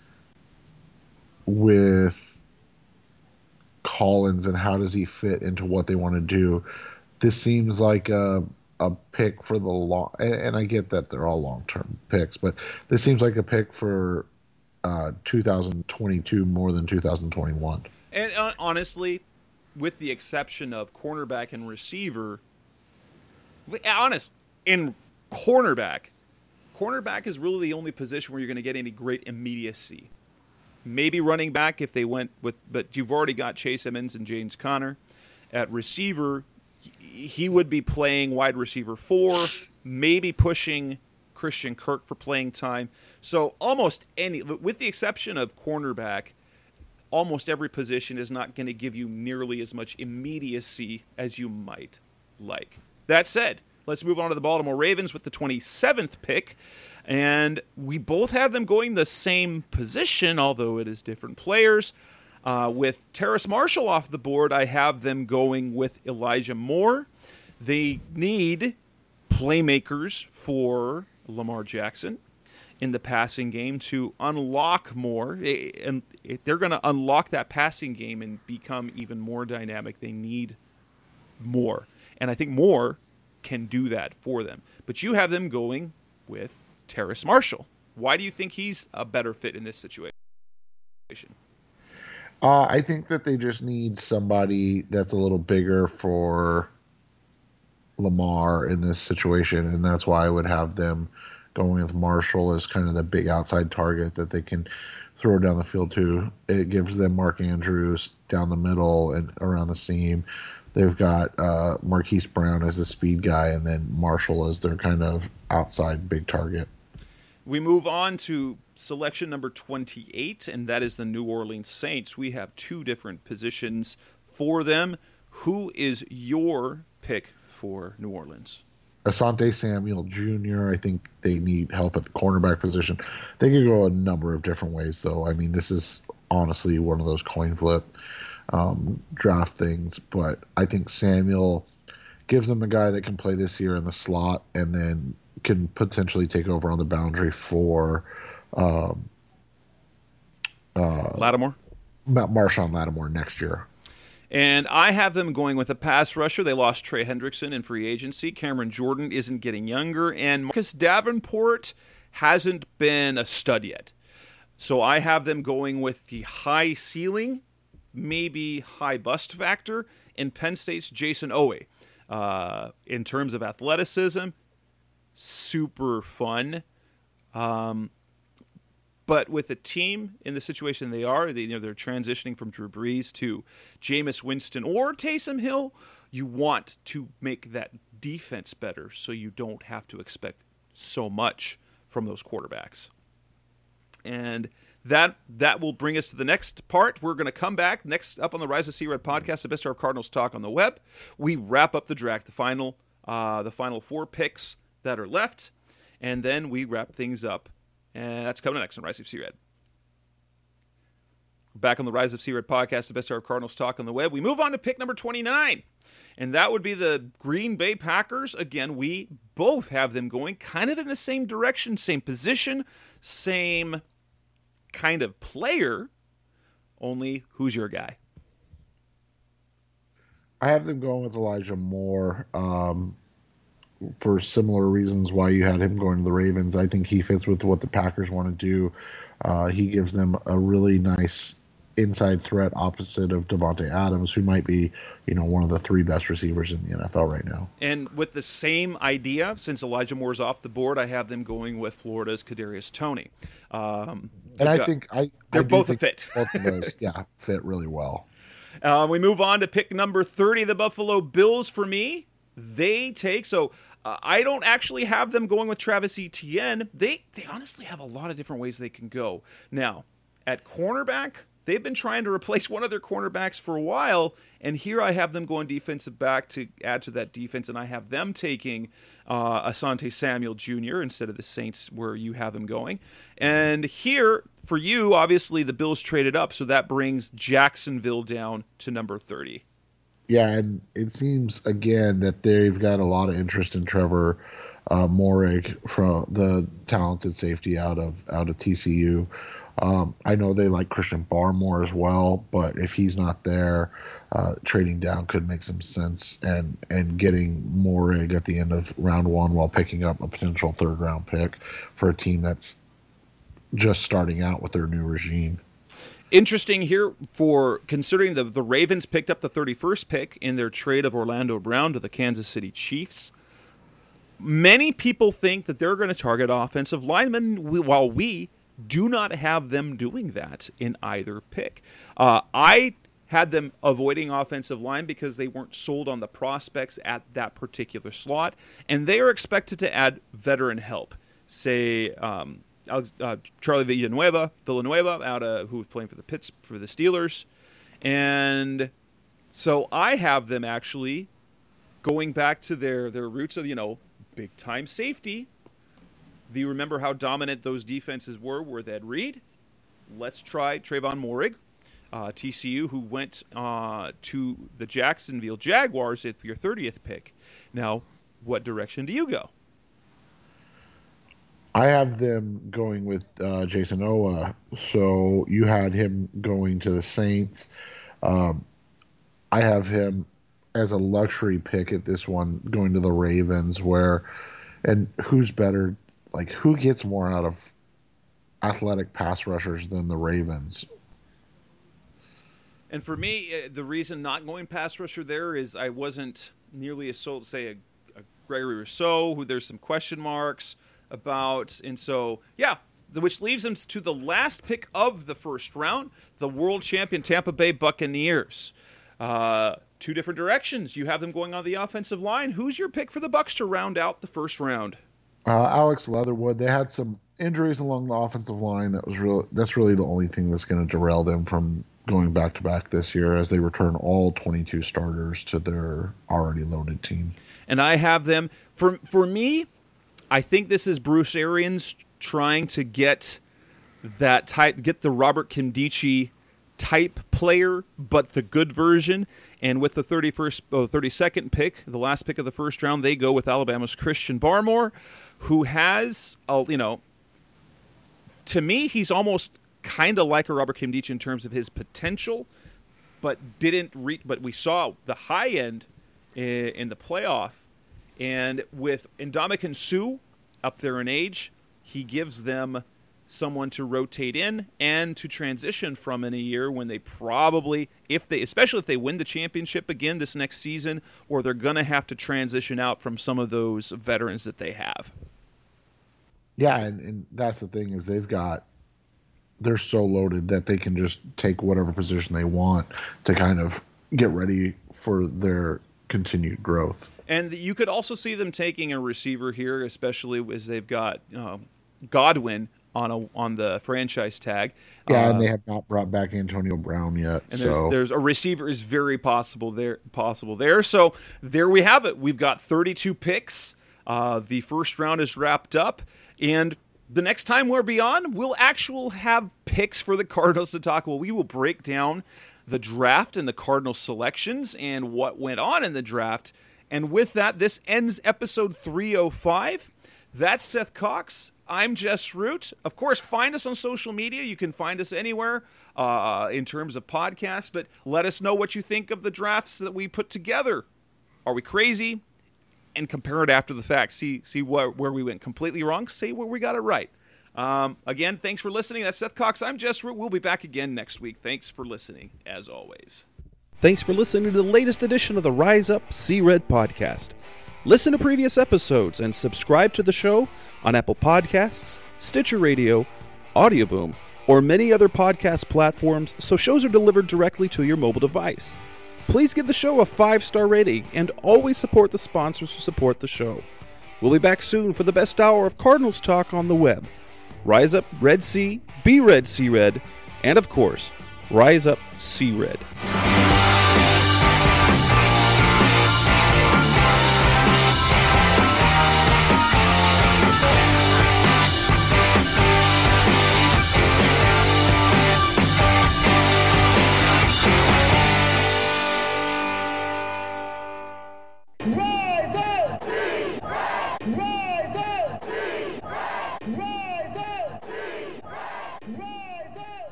Collins and how does he fit into what they want to do. This seems like a pick for the long, and I get that they're all long-term picks, but this seems like a pick for 2022 more than 2021. And honestly, with the exception of cornerback and receiver, in cornerback is really the only position where you're going to get any great immediacy. Maybe running back if they went with, but you've already got Chase Edmonds and James Conner. At receiver, he would be playing wide receiver 4, maybe pushing Christian Kirk for playing time. So almost any, with the exception of cornerback, almost every position is not going to give you nearly as much immediacy as you might like. That said, let's move on to the Baltimore Ravens with the 27th pick. And we both have them going the same position, although it is different players. With Terrace Marshall off the board, I have them going with Elijah Moore. They need playmakers for Lamar Jackson in the passing game to unlock more. And if they're going to unlock that passing game and become even more dynamic, they need more. And I think Moore can do that for them. But you have them going with Terrace Marshall. Why do you think he's a better fit in this situation? I think that they just need somebody that's a little bigger for Lamar in this situation, and that's why I would have them going with Marshall as kind of the big outside target that they can throw down the field too. It gives them Mark Andrews down the middle and around the seam. They've got Marquise Brown as the speed guy, and then Marshall as their kind of outside big target. We move on to selection number 28, and that is the New Orleans Saints. We have two different positions for them. Who is your pick for New Orleans? Asante Samuel Jr., I think they need help at the cornerback position. They could go a number of different ways, though. I mean, this is honestly one of those coin flip draft things, but I think Samuel gives them a guy that can play this year in the slot and then can potentially take over on the boundary for Lattimore? Marshawn Lattimore next year. And I have them going with a pass rusher. They lost Trey Hendrickson in free agency. Cameron Jordan isn't getting younger, and Marcus Davenport hasn't been a stud yet. So I have them going with the high ceiling, maybe high bust factor in Penn State's Jason Owe. In terms of athleticism, super fun. But with the team in the situation they're transitioning from Drew Brees to Jameis Winston or Taysom Hill, you want to make that defense better so you don't have to expect so much from those quarterbacks. And that will bring us to the next part. We're going to come back next up on the Rise of Sea Red podcast, the best of Cardinals talk on the web. We wrap up the draft, the final 4 picks that are left, and then we wrap things up. And that's coming next on Rise of Sea Red. Back on the Rise of Sea Red podcast, the best of Cardinals talk on the web. We move on to pick number 29, and that would be the Green Bay Packers. Again, we both have them going kind of in the same direction, same position, same kind of player, only who's your guy? I have them going with Elijah Moore for similar reasons why you had him going to the Ravens. I think he fits with what the Packers want to do. He gives them a really nice inside threat opposite of Devontae Adams, who might be, one of the 3 best receivers in the NFL right now. And with the same idea, since Elijah Moore's off the board, I have them going with Florida's Kadarius Toney. And I think they're both a fit. Both of those, fit really well. We move on to pick number 30, the Buffalo Bills. For me, they take I don't actually have them going with Travis Etienne. They honestly have a lot of different ways they can go. Now, at cornerback, they've been trying to replace one of their cornerbacks for a while, and here I have them going defensive back to add to that defense, and I have them taking Asante Samuel Jr. instead of the Saints where you have them going. And here, for you, obviously the Bills traded up, so that brings Jacksonville down to number 30. Yeah, and it seems, again, that they've got a lot of interest in Trevor Moehrig, from the talented safety out of TCU. I know they like Christian Barmore as well, but if he's not there, trading down could make some sense, and getting Moehrig at the end of round 1 while picking up a potential 3rd-round pick for a team that's just starting out with their new regime. Interesting here, for considering the Ravens picked up the 31st pick in their trade of Orlando Brown to the Kansas City Chiefs. Many people think that they're going to target offensive linemen, while we do not have them doing that in either pick. I had them avoiding offensive line because they weren't sold on the prospects at that particular slot, and they are expected to add veteran help. Say Charlie Villanueva, who was playing for the Steelers, and so I have them actually going back to their roots of big time safety. Do you remember how dominant those defenses were with Ed Reed? Let's try Trayvon Moehrig, TCU, who went to the Jacksonville Jaguars at your 30th pick. Now, what direction do you go? I have them going with Jason Owa. So you had him going to the Saints. I have him as a luxury pick at this one, going to the Ravens, and who's better? Like, who gets more out of athletic pass rushers than the Ravens? And for me, the reason not going pass rusher there is I wasn't nearly as sold, say, a Gregory Rousseau, who there's some question marks about. And so, which leaves them to the last pick of the first round, the world champion Tampa Bay Buccaneers. Two different directions. You have them going on the offensive line. Who's your pick for the Bucs to round out the first round? Alex Leatherwood. They had some injuries along the offensive line. That's really the only thing that's going to derail them from going back-to-back this year as they return all 22 starters to their already loaded team. And I have them. For me, I think this is Bruce Arians trying to get the Robert Nkemdiche type player, but the good version. And with the 32nd pick, the last pick of the first round, they go with Alabama's Christian Barmore, who has, to me, he's almost kind of like a Robert Nkemdiche in terms of his potential, but but we saw the high end in the playoff. And with Ndamukong Suh up there in age, he gives them someone to rotate in and to transition from in a year when they probably, especially if they win the championship again this next season, or they're going to have to transition out from some of those veterans that they have. Yeah, and that's the thing is they're so loaded that they can just take whatever position they want to kind of get ready for their continued growth. And you could also see them taking a receiver here, especially as they've got Godwin on the franchise tag. Yeah, and they have not brought back Antonio Brown yet. And so there's a receiver is very possible there. So there we have it. We've got 32 picks. The first round is wrapped up, and the next time we're beyond, we'll actually have picks for the Cardinals to talk about. We will break down the draft and the Cardinals selections and what went on in the draft. And with that, this ends episode 305. That's Seth Cox. I'm Jess Root. Of course, find us on social media. You can find us anywhere in terms of podcasts, but let us know what you think of the drafts that we put together. Are we crazy? And compare it after the fact. See where we went completely wrong. See where we got it right. Again, thanks for listening. That's Seth Cox. I'm Jess Root. We'll be back again next week. Thanks for listening, as always. Thanks for listening to the latest edition of the Rise Up, See Red podcast. Listen to previous episodes and subscribe to the show on Apple Podcasts, Stitcher Radio, Audioboom, or many other podcast platforms so shows are delivered directly to your mobile device. Please give the show a 5-star rating and always support the sponsors who support the show. We'll be back soon for the best hour of Cardinals talk on the web. Rise up, Red Sea, be red, see red, and of course, Rise up, See Red.